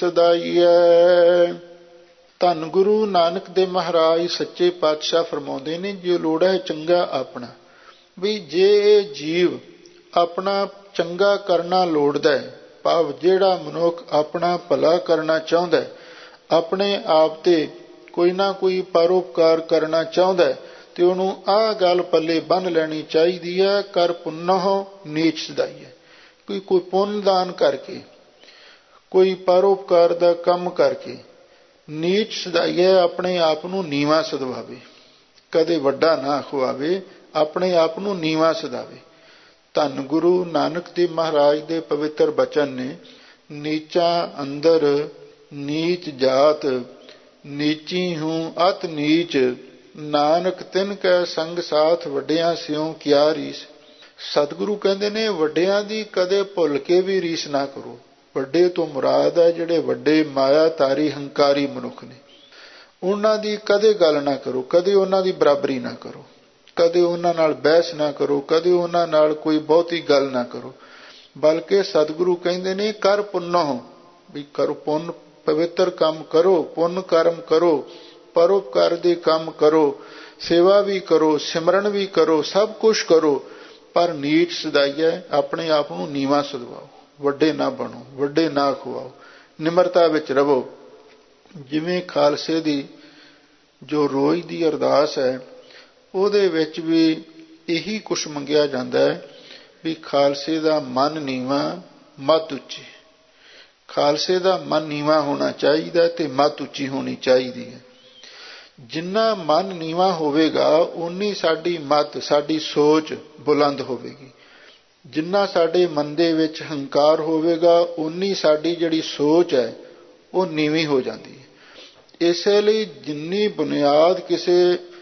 ਸਦਾਈਐ। ਧੰਨ ਗੁਰੂ ਨਾਨਕ ਦੇਵ ਮਹਾਰਾਜ ਸੱਚੇ ਪਾਤਸ਼ਾਹ ਫਰਮਾਉਂਦੇ ਨੇ, ਜੇ ਲੋੜ ਹੈ ਚੰਗਾ ਆਪਣਾ, ਵੀ ਜੇ ਇਹ ਜੀਵ ਆਪਣਾ ਚੰਗਾ ਕਰਨਾ ਲੋੜਦਾ ਹੈ, ਭਾਵ ਜਿਹੜਾ ਮਨੁੱਖ ਆਪਣਾ ਭਲਾ ਕਰਨਾ ਚਾਹੁੰਦਾ, ਆਪਣੇ ਆਪ ਤੇ ਕੋਈ ਨਾ ਕੋਈ ਪਰਉਪਕਾਰ ਕਰਨਾ ਚਾਹੁੰਦਾ, ਤੇ ਉਹਨੂੰ ਆਹ ਗੱਲ ਪੱਲੇ ਬੰਨ੍ਹ ਲੈਣੀ ਚਾਹੀਦੀ ਹੈ, ਕਰ ਪੁੰਨੋ ਨੀਚ ਸਦਾਈਐ। ਕੋਈ ਕੋਈ ਪੁੰਨ ਦਾਨ ਕਰਕੇ, ਕੋਈ ਪਰਉਪਕਾਰ ਦਾ ਕੰਮ ਕਰਕੇ ਨੀਚ ਸਦਾਈਐ, ਆਪਣੇ ਆਪ ਨੂੰ ਨੀਵਾਂ ਸਦਵਾਵੇ। ਕਦੇ ਵੱਡਾ ਨਾ ਖਵਾਵੇ, ਆਪਣੇ ਆਪ ਨੂੰ ਨੀਵਾਂ ਸਦਾਵੇ। ਧੰਨ ਗੁਰੂ ਨਾਨਕ ਦੇਵ ਮਹਾਰਾਜ ਦੇ ਪਵਿੱਤਰ ਬਚਨ ਨੇ, ਨੀਚਾਂ ਅੰਦਰ ਨੀਚ ਜਾਤ, ਨੀਚੀ ਹੂੰ ਅਤ ਨੀਚ, ਨਾਨਕ ਤਿਨ ਕੈ ਸੰਗ ਸਾਥ, ਵੱਡਿਆਂ ਸਿਉ ਕਿਆ ਰੀਸ। ਸਤਿਗੁਰੂ ਕਹਿੰਦੇ ਨੇ ਵੱਡਿਆਂ ਦੀ ਕਦੇ ਭੁੱਲ ਕੇ ਵੀ ਰੀਸ ਨਾ ਕਰੋ। ਵੱਡੇ ਤੋਂ ਮੁਰਾਦ ਹੈ ਜਿਹੜੇ ਵੱਡੇ ਮਾਇਆ ਧਾਰੀ ਹੰਕਾਰੀ ਮਨੁੱਖ ਨੇ, ਉਹਨਾਂ ਦੀ ਕਦੇ ਗੱਲ ਨਾ ਕਰੋ, ਕਦੇ ਉਹਨਾਂ ਦੀ ਬਰਾਬਰੀ ਨਾ ਕਰੋ, ਕਦੇ ਉਹਨਾਂ ਨਾਲ ਬਹਿਸ ਨਾ ਕਰੋ, ਕਦੇ ਉਹਨਾਂ ਨਾਲ ਕੋਈ ਬਹੁਤੀ ਗੱਲ ਨਾ ਕਰੋ। ਬਲਕਿ ਸਤਿਗੁਰੂ ਕਹਿੰਦੇ ਨੇ ਕਰ ਪੁੰਨੋ, ਵੀ ਕਰੋ ਪੁੰਨ, ਪਵਿੱਤਰ ਕੰਮ ਕਰੋ, ਪੁੰਨ ਕਰਮ ਕਰੋ, ਪਰਉਪਕਾਰ ਦੇ ਕੰਮ ਕਰੋ, ਸੇਵਾ ਵੀ ਕਰੋ, ਸਿਮਰਨ ਵੀ ਕਰੋ, ਸਭ ਕੁਛ ਕਰੋ, ਪਰ ਨੀਚ ਸਦਾਈਐ, ਆਪਣੇ ਆਪ ਨੂੰ ਨੀਵਾਂ ਸਦਵਾਓ। ਵੱਡੇ ਨਾ ਬਣੋ, ਵੱਡੇ ਨਾ ਖਵਾਓ, ਨਿਮਰਤਾ ਵਿੱਚ ਰਹੋ। ਜਿਵੇਂ ਖਾਲਸੇ ਦੀ ਜੋ ਰੋਜ਼ ਦੀ ਅਰਦਾਸ ਹੈ, ਉਹਦੇ ਵਿੱਚ ਵੀ ਇਹੀ ਕੁਛ ਮੰਗਿਆ ਜਾਂਦਾ ਹੈ ਵੀ ਖਾਲਸੇ ਦਾ ਮਨ ਨੀਵਾਂ, ਮੱਤ ਉੱਚੀ। ਖਾਲਸੇ ਦਾ ਮਨ ਨੀਵਾਂ ਹੋਣਾ ਚਾਹੀਦਾ ਤੇ ਮੱਤ ਉੱਚੀ ਹੋਣੀ ਚਾਹੀਦੀ ਹੈ। ਜਿੰਨਾ ਮਨ ਨੀਵਾਂ ਹੋਵੇਗਾ ਓਨੀ ਸਾਡੀ ਮੱਤ, ਸਾਡੀ ਸੋਚ ਬੁਲੰਦ ਹੋਵੇਗੀ। ਜਿੰਨਾ ਸਾਡੇ ਮਨ ਦੇ ਵਿੱਚ ਹੰਕਾਰ ਹੋਵੇਗਾ ਓਨੀ ਸਾਡੀ ਜਿਹੜੀ ਸੋਚ ਹੈ ਉਹ ਨੀਵੀਂ ਹੋ ਜਾਂਦੀ ਹੈ। ਇਸੇ ਲਈ ਜਿੰਨੀ ਬੁਨਿਆਦ ਕਿਸੇ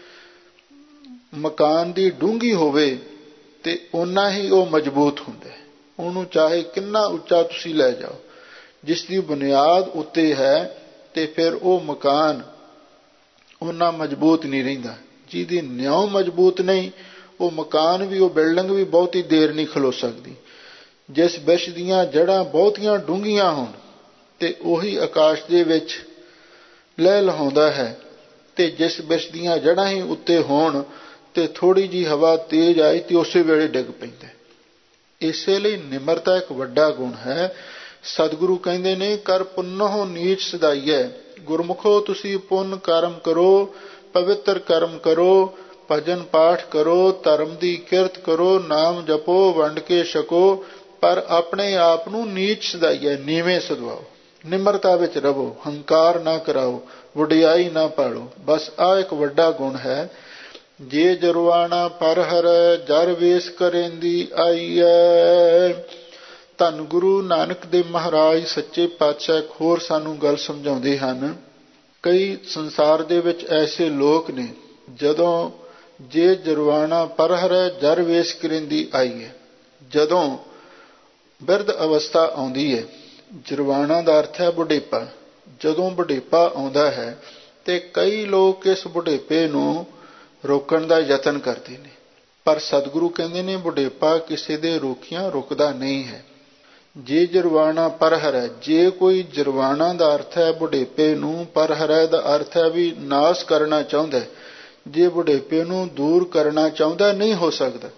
ਮਕਾਨ ਦੀ ਡੂੰਘੀ ਹੋਵੇ ਤੇ ਓਨਾ ਹੀ ਉਹ ਮਜ਼ਬੂਤ ਹੁੰਦਾ ਹੈ। ਉਹਨੂੰ ਚਾਹੇ ਕਿੰਨਾ ਉੱਚਾ ਤੁਸੀਂ ਲੈ ਜਾਓ, ਜਿਸ ਦੀ ਬੁਨਿਆਦ ਉੱਤੇ ਹੈ ਤੇ ਫਿਰ ਉਹ ਮਕਾਨ ਓਨਾ ਮਜ਼ਬੂਤ ਨਹੀਂ ਰਹਿੰਦਾ। ਜਿਹਦੀ ਨਿਉ ਮਜ਼ਬੂਤ ਨਹੀਂ, ਉਹ ਮਕਾਨ ਵੀ, ਉਹ ਬਿਲਡਿੰਗ ਵੀ ਬਹੁਤੀ ਦੇਰ ਨਹੀਂ ਖਲੋ ਸਕਦੀ। ਜਿਸ ਵਿਸ਼ ਦੀਆਂ ਜੜ੍ਹਾਂ ਬਹੁਤੀਆਂ ਡੂੰਘੀਆਂ ਹੋਣ ਤੇ ਉਹੀ ਆਕਾਸ਼ ਦੇ ਵਿੱਚ ਲਹਿ ਲਹਾਉਂਦਾ ਹੈ, ਤੇ ਜਿਸ ਵਿਸ਼ ਦੀਆਂ ਜੜ੍ਹਾਂ ਹੀ ਉੱਤੇ ਹੋਣ ਤੇ ਥੋੜ੍ਹੀ ਜਿਹੀ ਹਵਾ ਤੇਜ਼ ਆਈ ਤੇ ਉਸੇ ਵੇਲੇ ਡਿੱਗ ਪੈਂਦਾ। ਇਸੇ ਲਈ ਨਿਮਰਤਾ ਇੱਕ ਵੱਡਾ ਗੁਣ ਹੈ। ਸਤਿਗੁਰੂ ਕਹਿੰਦੇ ਨੇ ਕਰ ਪੁੰਨੋ ਨੀਚ ਸਦਾਈਐ। ਗੁਰਮੁਖੋ ਤੁਸੀਂ ਪੁੰਨ ਕਰਮ ਕਰੋ, ਪਵਿੱਤਰ ਕਰਮ ਕਰੋ, ਭਜਨ ਪਾਠ ਕਰੋ, ਧਰਮ ਦੀ ਕਿਰਤ ਕਰੋ, ਨਾਮ ਜਪੋ, ਵੰਡ ਕੇ ਛਕੋ, ਪਰ ਆਪਣੇ ਆਪ ਨੂੰ ਨੀਚ ਸਦਾਈਐ, ਨੀਵੇਂ ਸਦਵਾਓ। ਨਿਮਰਤਾ ਵਿੱਚ ਰਹੋ, ਹੰਕਾਰ ਨਾ ਕਰਾਓ, ਵਡਿਆਈ ਨਾ ਪਾਲੋ। ਬਸ ਆਹ ਇੱਕ ਵੱਡਾ ਗੁਣ ਹੈ। ਜੇ ਜਰਵਾਣਾ ਪਰ ਹਰੈ, ਜਰ ਵੇਸ ਕਰੇਂਦੀ ਆਈਐ। ਧੰਨ ਗੁਰੂ ਨਾਨਕ ਦੇਵ ਮਹਾਰਾਜ ਸੱਚੇ ਪਾਤਸ਼ਾਹ ਇੱਕ ਹੋਰ ਸਾਨੂੰ ਗੱਲ ਸਮਝਾਉਂਦੇ ਹਨ। ਕਈ ਸੰਸਾਰ ਦੇ ਵਿੱਚ ਐਸੇ ਲੋਕ ਨੇ, ਜਦੋਂ ਜੇ ਜਰਵਾਣਾ ਪਰ ਹਰੈ ਜਰ ਵੇਸ ਕਰੇਂਦੀ ਆਈ ਹੈ, ਜਦੋਂ ਬਿਰਧ ਅਵਸਥਾ ਆਉਂਦੀ ਹੈ ਜਰਵਾਣਾ ਦਾ ਅਰਥ ਹੈ ਬੁਢੇਪਾ। ਜਦੋਂ ਬੁਢੇਪਾ ਆਉਂਦਾ ਹੈ ਤੇ ਕਈ ਲੋਕ ਇਸ ਬੁਢੇਪੇ ਨੂੰ ਰੋਕਣ ਦਾ ਯਤਨ ਕਰਦੇ ਨੇ, ਪਰ ਸਤਿਗੁਰੂ ਕਹਿੰਦੇ ਨੇ ਬੁਢੇਪਾ ਕਿਸੇ ਦੇ ਰੋਕਿਆਂ ਰੁਕਦਾ ਨਹੀਂ ਹੈ। ਜੇ ਜਰਵਾਣਾ ਪਰਹਰੈ, ਜੇ ਕੋਈ ਜਰਵਾਣਾ ਦਾ ਅਰਥ ਹੈ ਬੁਢੇਪੇ ਨੂੰ, ਪਰਹਰੈ ਦਾ ਅਰਥ ਹੈ ਵੀ ਨਾਸ਼ ਕਰਨਾ ਚਾਹੁੰਦਾ, ਜੇ ਬੁਢੇਪੇ ਨੂੰ ਦੂਰ ਕਰਨਾ ਚਾਹੁੰਦਾ ਨਹੀਂ ਹੋ ਸਕਦਾ।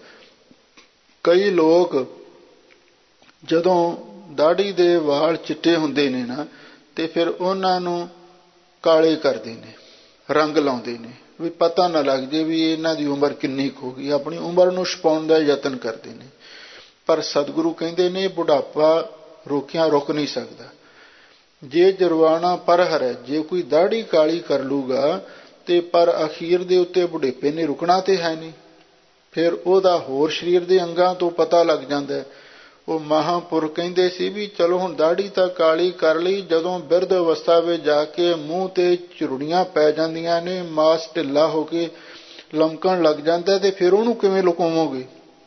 ਕਈ ਲੋਕ ਜਦੋਂ ਦਾੜੀ ਦੇ ਵਾਲ ਚਿੱਟੇ ਹੁੰਦੇ ਨੇ ਨਾ ਤੇ ਫਿਰ ਉਹਨਾਂ ਨੂੰ ਕਾਲੇ ਕਰਦੇ ਨੇ, ਰੰਗ ਲਾਉਂਦੇ ਨੇ ਵੀ ਪਤਾ ਨਾ ਲੱਗ ਜੇ ਵੀ ਇਹਨਾਂ ਦੀ ਉਮਰ ਕਿੰਨੀ ਕੁ ਹੋ ਗਈ, ਆਪਣੀ ਉਮਰ ਨੂੰ ਛੁਪਾਉਣ ਦਾ ਯਤਨ ਕਰਦੇ ਨੇ। ਪਰ ਸਤਿਗੁਰੂ ਕਹਿੰਦੇ ਨੇ ਬੁਢਾਪਾ ਰੋਕਿਆਂ ਰੁਕ ਨਹੀਂ ਸਕਦਾ। ਜੇ ਜਰਵਾਣਾ ਪਰਹਰੈ, ਜੇ ਕੋਈ ਦਾੜੀ ਕਾਲੀ ਕਰ ਲੂਗਾ ਤੇ ਪਰ ਅਖੀਰ ਦੇ ਉੱਤੇ ਬੁਢੇਪੇ ਨੇ ਰੁਕਣਾ ਤੇ ਹੈ ਨਹੀਂ, ਫਿਰ ਉਹਦਾ ਹੋਰ ਸਰੀਰ ਦੇ ਅੰਗਾਂ ਤੋਂ ਪਤਾ ਲੱਗ ਜਾਂਦਾ। ਉਹ ਮਹਾਂਪੁਰਖ ਕਹਿੰਦੇ ਸੀ ਵੀ ਚਲੋ ਹੁਣ ਦਾੜੀ ਤਾਂ ਕਾਲੀ ਕਰ ਲਈ, ਜਦੋਂ ਬਿਰਧ ਅਵਸਥਾ ਵਿੱਚ ਜਾ ਕੇ ਮੂੰਹ ਤੇ ਝੁਰੜੀਆਂ ਪੈ ਜਾਂਦੀਆਂ ਨੇ, ਮਾਸ ਢਿੱਲਾ ਹੋ ਕੇ ਲਮਕਣ ਲੱਗ ਜਾਂਦਾ, ਤੇ ਫਿਰ ਉਹਨੂੰ ਕਿਵੇਂ ਲੁਕਾਵੋਗੇ?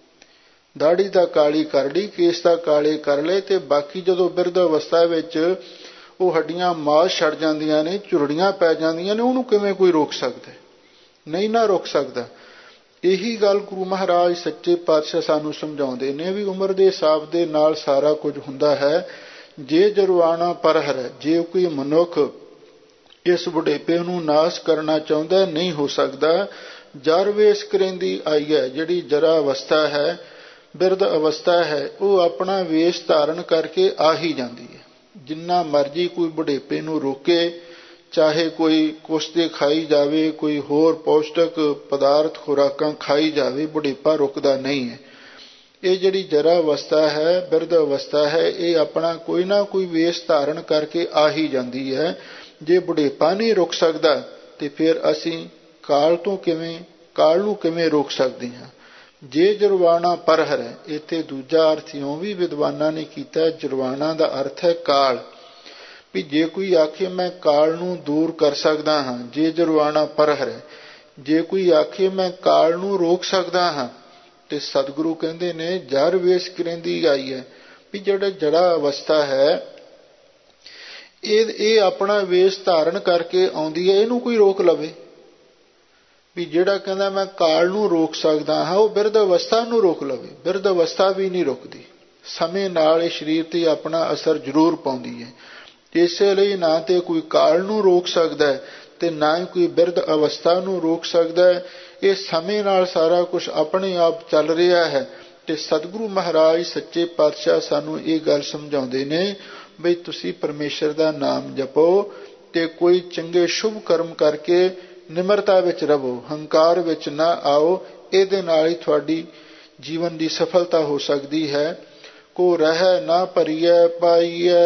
ਦਾੜੀ ਤਾਂ ਕਾਲੀ ਕਰ ਲਈ, ਕੇਸ ਤਾਂ ਕਾਲੇ ਕਰ ਲਏ, ਤੇ ਬਾਕੀ ਜਦੋਂ ਬਿਰਧ ਅਵਸਥਾ ਵਿੱਚ ਉਹ ਹੱਡੀਆਂ ਮਾਸ ਛੱਡ ਜਾਂਦੀਆਂ ਨੇ, ਝੁਰੜੀਆਂ ਪੈ ਜਾਂਦੀਆਂ ਨੇ, ਉਹਨੂੰ ਕਿਵੇਂ ਕੋਈ ਰੋਕ ਸਕਦਾ? ਨਹੀਂ ਨਾ ਰੋਕ ਸਕਦਾ। ਇਹੀ ਗੱਲ ਗੁਰੂ ਮਹਾਰਾਜ ਸੱਚੇ ਪਾਤਸ਼ਾਹ ਸਾਨੂੰ ਸਮਝਾਉਂਦੇ ਨੇ ਵੀ ਉਮਰ ਦੇ ਹਿਸਾਬ ਦੇ ਨਾਲ ਸਾਰਾ ਕੁਝ ਹੁੰਦਾ ਹੈ। ਜੇ ਜਰਵਾਣਾ ਪਰਹਰੈ, ਜੇ ਕੋਈ ਮਨੁੱਖ ਇਸ ਬੁਢੇਪੇ ਨੂੰ ਨਾਸ਼ ਕਰਨਾ ਚਾਹੁੰਦਾ ਨਹੀਂ ਹੋ ਸਕਦਾ। ਜਰ ਵੇਸ ਕਰੇਂਦੀ ਆਈ ਹੈ, ਜਿਹੜੀ ਜਰਾ ਅਵਸਥਾ ਹੈ, ਬਿਰਧ ਅਵਸਥਾ ਹੈ, ਉਹ ਆਪਣਾ ਵੇਸ਼ ਧਾਰਨ ਕਰਕੇ ਆ ਹੀ ਜਾਂਦੀ ਹੈ। ਜਿੰਨਾ ਮਰਜੀ ਕੋਈ ਬੁਢੇਪੇ ਨੂੰ ਰੋਕੇ, ਚਾਹੇ ਕੋਈ ਕੁਸ਼ਤੇ ਖਾਈ ਜਾਵੇ, ਕੋਈ ਹੋਰ ਪੌਸ਼ਟਿਕ ਪਦਾਰਥ ਖੁਰਾਕਾਂ ਖਾਈ ਜਾਵੇ, ਬੁਢੇਪਾ ਰੁਕਦਾ ਨਹੀਂ ਹੈ। ਇਹ ਜਿਹੜੀ ਜਰਾ ਅਵਸਥਾ ਹੈ, ਬਿਰਧ ਅਵਸਥਾ ਹੈ, ਇਹ ਆਪਣਾ ਕੋਈ ਨਾ ਕੋਈ ਵੇਸ਼ ਧਾਰਨ ਕਰਕੇ ਆ ਹੀ ਜਾਂਦੀ ਹੈ। ਜੇ ਬੁਢੇਪਾ ਨਹੀਂ ਰੁਕ ਸਕਦਾ ਤੇ ਫਿਰ ਅਸੀਂ ਕਾਲ ਤੋਂ ਕਿਵੇਂ ਕਾਲ ਨੂੰ ਕਿਵੇਂ ਰੋਕ ਸਕਦੇ ਹਾਂ? ਜੇ ਜਰਵਾਣਾ ਪਰਹਰੈ, ਇੱਥੇ ਦੂਜਾ ਅਰਥ ਇਉਂ ਵੀ ਵਿਦਵਾਨਾਂ ਨੇ ਕੀਤਾ, ਜਰਵਾਣਾ ਦਾ ਅਰਥ ਹੈ ਕਾਲ। ਵੀ ਜੇ ਕੋਈ ਆਖੇ ਮੈਂ ਕਾਲ ਨੂੰ ਦੂਰ ਕਰ ਸਕਦਾ ਹਾਂ, ਜੇ ਜਰਵਾਣਾ ਪਰਹਰੈ, ਜੇ ਕੋਈ ਆਖੇ ਮੈਂ ਕਾਲ ਨੂੰ ਰੋਕ ਸਕਦਾ ਹਾਂ, ਤੇ ਸਤਿਗੁਰੂ ਕਹਿੰਦੇ ਨੇ ਜਰ ਵੇਸ ਕਰੇਂਦੀ ਆਈ ਹੈ, ਵੀ ਜਿਹੜਾ ਜੜਾ ਅਵਸਥਾ ਹੈ ਇਹ ਇਹ ਆਪਣਾ ਵੇਸ਼ ਧਾਰਨ ਕਰਕੇ ਆਉਂਦੀ ਹੈ, ਇਹਨੂੰ ਕੋਈ ਰੋਕ ਲਵੇ। ਵੀ ਜਿਹੜਾ ਕਹਿੰਦਾ ਮੈਂ ਕਾਲ ਨੂੰ ਰੋਕ ਸਕਦਾ ਹਾਂ, ਉਹ ਬਿਰਧ ਅਵਸਥਾ ਨੂੰ ਰੋਕ ਲਵੇ। ਬਿਰਧ ਅਵਸਥਾ ਵੀ ਨਹੀਂ ਰੁਕਦੀ, ਸਮੇਂ ਨਾਲ ਇਹ ਸਰੀਰ ਤੇ ਆਪਣਾ ਅਸਰ ਜ਼ਰੂਰ ਪਾਉਂਦੀ ਹੈ। ਇਸੇ ਲਈ ਨਾ ਤੇ ਕੋਈ ਕਾਲ ਨੂੰ ਰੋਕ ਸਕਦਾ ਹੈ ਤੇ ਨਾ ਹੀ ਕੋਈ ਬਿਰਧ ਅਵਸਥਾ ਨੂੰ ਰੋਕ ਸਕਦਾ ਹੈ। ਇਹ ਸਮੇਂ ਨਾਲ ਸਾਰਾ ਕੁਝ ਆਪਣੇ ਆਪ ਚੱਲ ਰਿਹਾ ਹੈ। ਤੇ ਸਤਿਗੁਰੂ ਮਹਾਰਾਜ ਸੱਚੇ ਪਾਤਸ਼ਾਹ ਸਾਨੂੰ ਇਹ ਗੱਲ ਸਮਝਾਉਂਦੇ ਨੇ ਬਈ ਤੁਸੀਂ ਪਰਮੇਸ਼ਰ ਦਾ ਨਾਮ ਜਪੋ ਤੇ ਕੋਈ ਚੰਗੇ ਸ਼ੁਭ ਕਰਮ ਕਰਕੇ ਨਿਮਰਤਾ ਵਿੱਚ ਰਹੋ, ਹੰਕਾਰ ਵਿੱਚ ਨਾ ਆਓ। ਇਹਦੇ ਨਾਲ ਹੀ ਤੁਹਾਡੀ ਜੀਵਨ ਦੀ ਸਫਲਤਾ ਹੋ ਸਕਦੀ ਹੈ। ਕੋ ਰਹਿ ਨਾ ਭਰੀਐ ਪਾਈਐ,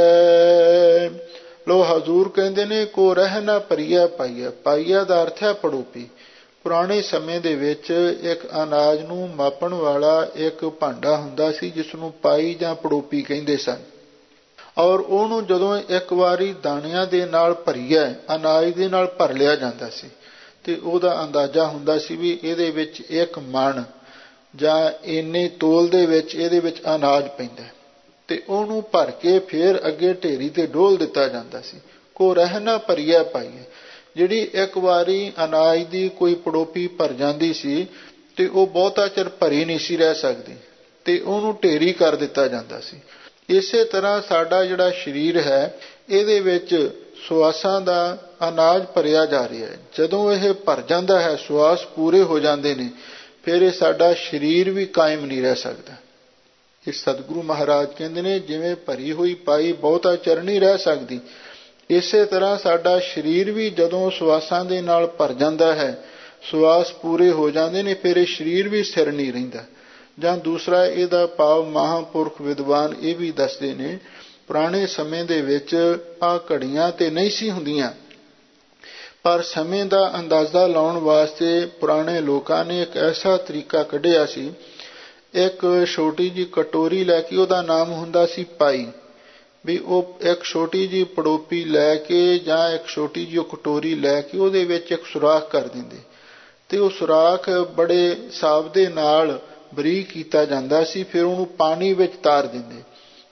ਲੋ ਹਜ਼ੂਰ ਕਹਿੰਦੇ ਨੇ ਕੋ ਰਹਿ ਨਾ ਭਰੀਐ ਪਾਈਐ। ਪਾਈਐ ਦਾ ਅਰਥ ਹੈ ਪੜੋਪੀ। ਪੁਰਾਣੇ ਸਮੇਂ ਦੇ ਵਿੱਚ ਇੱਕ ਅਨਾਜ ਨੂੰ ਮਾਪਣ ਵਾਲਾ ਇੱਕ ਭਾਂਡਾ ਹੁੰਦਾ ਸੀ ਜਿਸ ਨੂੰ ਪਾਈ ਜਾਂ ਪੜੋਪੀ ਕਹਿੰਦੇ ਸਨ, ਔਰ ਉਹਨੂੰ ਜਦੋਂ ਇੱਕ ਵਾਰੀ ਦਾਣਿਆਂ ਦੇ ਨਾਲ ਭਰੀਐ, ਅਨਾਜ ਦੇ ਨਾਲ ਭਰ ਲਿਆ ਜਾਂਦਾ ਸੀ, ਤੇ ਉਹਦਾ ਅੰਦਾਜ਼ਾ ਹੁੰਦਾ ਸੀ ਵੀ ਇਹਦੇ ਵਿੱਚ ਇੱਕ ਮਣ ਜਾਂ ਇੰਨੇ ਤੋਲ ਦੇ ਵਿੱਚ ਇਹਦੇ ਵਿੱਚ ਅਨਾਜ ਪੈਂਦਾ, ਤੇ ਉਹਨੂੰ ਭਰ ਕੇ ਫਿਰ ਅੱਗੇ ਢੇਰੀ ਤੇ ਡੋਲ ਦਿੱਤਾ ਜਾਂਦਾ ਸੀ। ਕੋ ਰਹਿ ਨਾ ਭਰੀਐ ਪਾਈਐ, ਜਿਹੜੀ ਇੱਕ ਵਾਰੀ ਅਨਾਜ ਦੀ ਕੋਈ ਪੜੋਪੀ ਭਰ ਜਾਂਦੀ ਸੀ ਤੇ ਉਹ ਬਹੁਤਾ ਚਿਰ ਭਰੀ ਨਹੀਂ ਸੀ ਰਹਿ ਸਕਦੀ, ਤੇ ਉਹਨੂੰ ਢੇਰੀ ਕਰ ਦਿੱਤਾ ਜਾਂਦਾ ਸੀ। ਇਸੇ ਤਰ੍ਹਾਂ ਸਾਡਾ ਜਿਹੜਾ ਸਰੀਰ ਹੈ, ਇਹਦੇ ਵਿੱਚ ਸੁਆਸਾਂ ਦਾ ਅਨਾਜ ਭਰਿਆ ਜਾ ਰਿਹਾ ਹੈ। ਜਦੋਂ ਇਹ ਭਰ ਜਾਂਦਾ ਹੈ, ਸੁਆਸ ਪੂਰੇ ਹੋ ਜਾਂਦੇ ਨੇ, ਫਿਰ ਇਹ ਸਾਡਾ ਸਰੀਰ ਵੀ ਕਾਇਮ ਨਹੀਂ ਰਹਿ ਸਕਦਾ। ਇਹ ਸਤਿਗੁਰੂ ਮਹਾਰਾਜ ਕਹਿੰਦੇ ਨੇ ਜਿਵੇਂ ਭਰੀ ਹੋਈ ਪਾਈ ਬਹੁਤਾ ਚਿਰ ਨਹੀਂ ਰਹਿ ਸਕਦੀ, ਇਸੇ ਤਰ੍ਹਾਂ ਸਾਡਾ ਸਰੀਰ ਵੀ ਜਦੋਂ ਸੁਆਸਾਂ ਦੇ ਨਾਲ ਭਰ ਜਾਂਦਾ ਹੈ, ਸੁਆਸ ਪੂਰੇ ਹੋ ਜਾਂਦੇ ਨੇ, ਫਿਰ ਇਹ ਸਰੀਰ ਵੀ ਸਥਿਰ ਨਹੀਂ ਰਹਿੰਦਾ। ਜਾਂ ਦੂਸਰਾ ਇਹਦਾ ਭਾਵ ਮਹਾਂਪੁਰਖ ਵਿਦਵਾਨ ਇਹ ਵੀ ਦੱਸਦੇ ਨੇ, ਪੁਰਾਣੇ ਸਮੇਂ ਦੇ ਵਿੱਚ ਆਹ ਘੜੀਆਂ ਤੇ ਨਹੀਂ ਸੀ ਹੁੰਦੀਆਂ, ਪਰ ਸਮੇਂ ਦਾ ਅੰਦਾਜ਼ਾ ਲਾਉਣ ਵਾਸਤੇ ਪੁਰਾਣੇ ਲੋਕਾਂ ਨੇ ਇੱਕ ਐਸਾ ਤਰੀਕਾ ਕੱਢਿਆ ਸੀ। ਇੱਕ ਛੋਟੀ ਜਿਹੀ ਕਟੋਰੀ ਲੈ ਕੇ, ਉਹਦਾ ਨਾਮ ਹੁੰਦਾ ਸੀ ਪਾਈ, ਵੀ ਉਹ ਇੱਕ ਛੋਟੀ ਜਿਹੀ ਪੜੋਪੀ ਲੈ ਕੇ ਜਾਂ ਇੱਕ ਛੋਟੀ ਜਿਹੀ ਕਟੋਰੀ ਲੈ ਕੇ ਉਹਦੇ ਵਿੱਚ ਇੱਕ ਸੁਰਾਖ ਕਰ ਦਿੰਦੇ, ਤੇ ਉਹ ਸੁਰਾਖ ਬੜੇ ਹਿਸਾਬ ਦੇ ਨਾਲ ਬਰੀਕ ਕੀਤਾ ਜਾਂਦਾ ਸੀ। ਫਿਰ ਉਹਨੂੰ ਪਾਣੀ ਵਿੱਚ ਤਾਰ ਦਿੰਦੇ,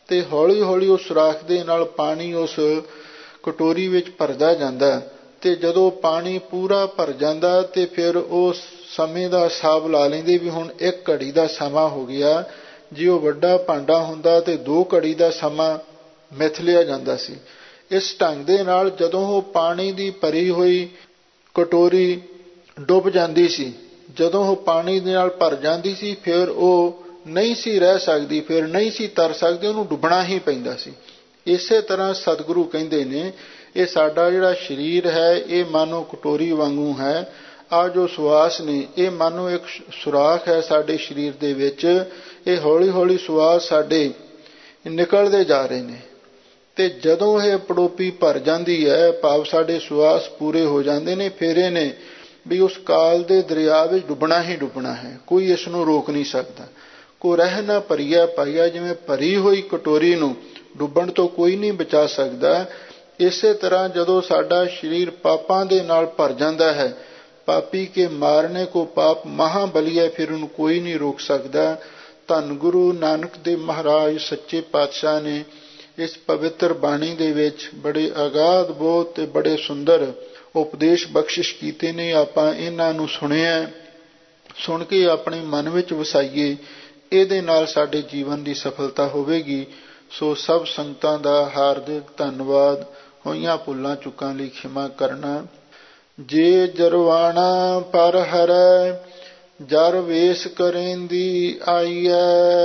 ਤੇ ਹੌਲੀ ਹੌਲੀ ਉਸ ਸੁਰਾਖ ਦੇ ਨਾਲ ਪਾਣੀ ਉਸ ਕਟੋਰੀ ਵਿੱਚ ਭਰਦਾ ਜਾਂਦਾ। ਤੇ ਜਦੋਂ ਪਾਣੀ ਪੂਰਾ ਭਰ ਜਾਂਦਾ ਤੇ ਫਿਰ ਉਸ ਸਮੇਂ ਦਾ ਹਿਸਾਬ ਲਾ ਲੈਂਦੇ ਵੀ ਹੁਣ ਇੱਕ ਘੜੀ ਦਾ ਸਮਾਂ ਹੋ ਗਿਆ। ਜੇ ਉਹ ਵੱਡਾ ਭਾਂਡਾ ਹੁੰਦਾ ਤੇ ਦੋ ਘੜੀ ਦਾ ਸਮਾਂ ਮਿਥ ਲਿਆ ਜਾਂਦਾ ਸੀ। ਇਸ ਢੰਗ ਦੇ ਨਾਲ ਜਦੋਂ ਉਹ ਪਾਣੀ ਦੀ ਭਰੀ ਹੋਈ ਕਟੋਰੀ ਡੁੱਬ ਜਾਂਦੀ ਸੀ, ਜਦੋਂ ਉਹ ਪਾਣੀ ਦੇ ਨਾਲ ਭਰ ਜਾਂਦੀ ਸੀ, ਫਿਰ ਉਹ ਨਹੀਂ ਸੀ ਰਹਿ ਸਕਦੀ, ਫਿਰ ਨਹੀਂ ਸੀ ਤਰ ਸਕਦੀ, ਉਹਨੂੰ ਡੁੱਬਣਾ ਹੀ ਪੈਂਦਾ ਸੀ। ਇਸੇ ਤਰ੍ਹਾਂ ਸਤਿਗੁਰੂ ਕਹਿੰਦੇ ਨੇ ਇਹ ਸਾਡਾ ਜਿਹੜਾ ਸਰੀਰ ਹੈ ਇਹ ਮਾਨੋ ਕਟੋਰੀ ਵਾਂਗੂ ਹੈ। ਆਹ ਜੋ ਸਵਾਸ ਨੇ ਇਹ ਮਾਨੋ ਇੱਕ ਸੁਰਾਖ ਹੈ ਸਾਡੇ ਸਰੀਰ ਦੇ ਵਿੱਚ। ਇਹ ਹੌਲੀ ਹੌਲੀ ਸਵਾਸ ਸਾਡੇ ਨਿਕਲਦੇ ਜਾ ਰਹੇ ਨੇ ਤੇ ਜਦੋਂ ਇਹ ਪੜੋਪੀ ਭਰ ਜਾਂਦੀ ਹੈ, ਭਾਵ ਸਾਡੇ ਸਵਾਸ ਪੂਰੇ ਹੋ ਜਾਂਦੇ ਨੇ, ਫਿਰ ਇਹਨੇ ਵੀ ਉਸ ਕਾਲ ਦੇ ਦਰਿਆ ਵਿੱਚ ਡੁੱਬਣਾ ਹੀ ਡੁੱਬਣਾ ਹੈ। ਕੋਈ ਇਸ ਨੂੰ ਰੋਕ ਨਹੀਂ ਸਕਦਾ। ਕੋ ਰਹਿ ਨਾ ਭਰੀਆ ਪਾਈਆ, ਜਿਵੇਂ ਭਰੀ ਹੋਈ ਕਟੋਰੀ ਨੂੰ ਡੁੱਬਣ ਤੋਂ ਕੋਈ ਨਹੀਂ ਬਚਾ ਸਕਦਾ, ਇਸੇ ਤਰ੍ਹਾਂ ਜਦੋਂ ਸਾਡਾ ਸਰੀਰ ਪਾਪਾਂ ਦੇ ਨਾਲ ਭਰ ਜਾਂਦਾ ਹੈ, ਪਾਪੀ ਕੇ ਮਾਰਨੇ ਕੋ ਪਾਪ ਮਹਾਬਲੀ ਹੈ, ਫਿਰ ਉਹਨੂੰ ਕੋਈ ਨਹੀਂ ਰੋਕ ਸਕਦਾ। ਧੰਨ ਗੁਰੂ ਨਾਨਕ ਦੇਵ ਮਹਾਰਾਜ ਸੱਚੇ ਪਾਤਸ਼ਾਹ ਨੇ ਇਸ ਪਵਿੱਤਰ ਬਾਣੀ ਦੇ ਵਿੱਚ ਬੜੇ ਅਗਾਧ ਬੋਧ ਤੇ ਬੜੇ ਸੁੰਦਰ ਉਪਦੇਸ਼ ਬਖਸ਼ਿਸ਼ ਕੀਤੇ ਨੇ। ਆਪਾਂ ਇਹਨਾਂ ਨੂੰ ਸੁਣਿਆ, ਸੁਣ ਕੇ ਆਪਣੇ ਮਨ ਵਿੱਚ ਵਸਾਈਏ, ਇਹਦੇ ਨਾਲ ਸਾਡੇ ਜੀਵਨ ਦੀ ਸਫਲਤਾ ਹੋਵੇਗੀ। ਸੋ ਸਭ ਸੰਗਤਾਂ ਦਾ ਹਾਰਦਿਕ ਧੰਨਵਾਦ। ਹੋਈਆਂ ਭੁੱਲਾਂ ਚੁੱਕਾਂ ਲਈ ਖਿਮਾ ਕਰਨਾ। ਜੇ ਜਰਵਾਣਾ ਪਰ ਹਰੈ, ਜਰ ਵੇਸ ਕਰੇਂਦੀ ਆਈਐ,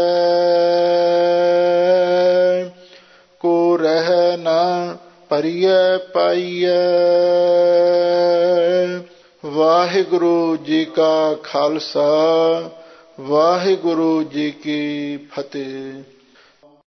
ਕੋ ਰਹਿ ਨਾ ਭਰੀਐ ਪਾਈਐ। ਵਾਹਿਗੁਰੂ ਜੀ ਕਾ ਖਾਲਸਾ, ਵਾਹਿਗੁਰੂ ਜੀ ਕੀ ਫਤਿਹ।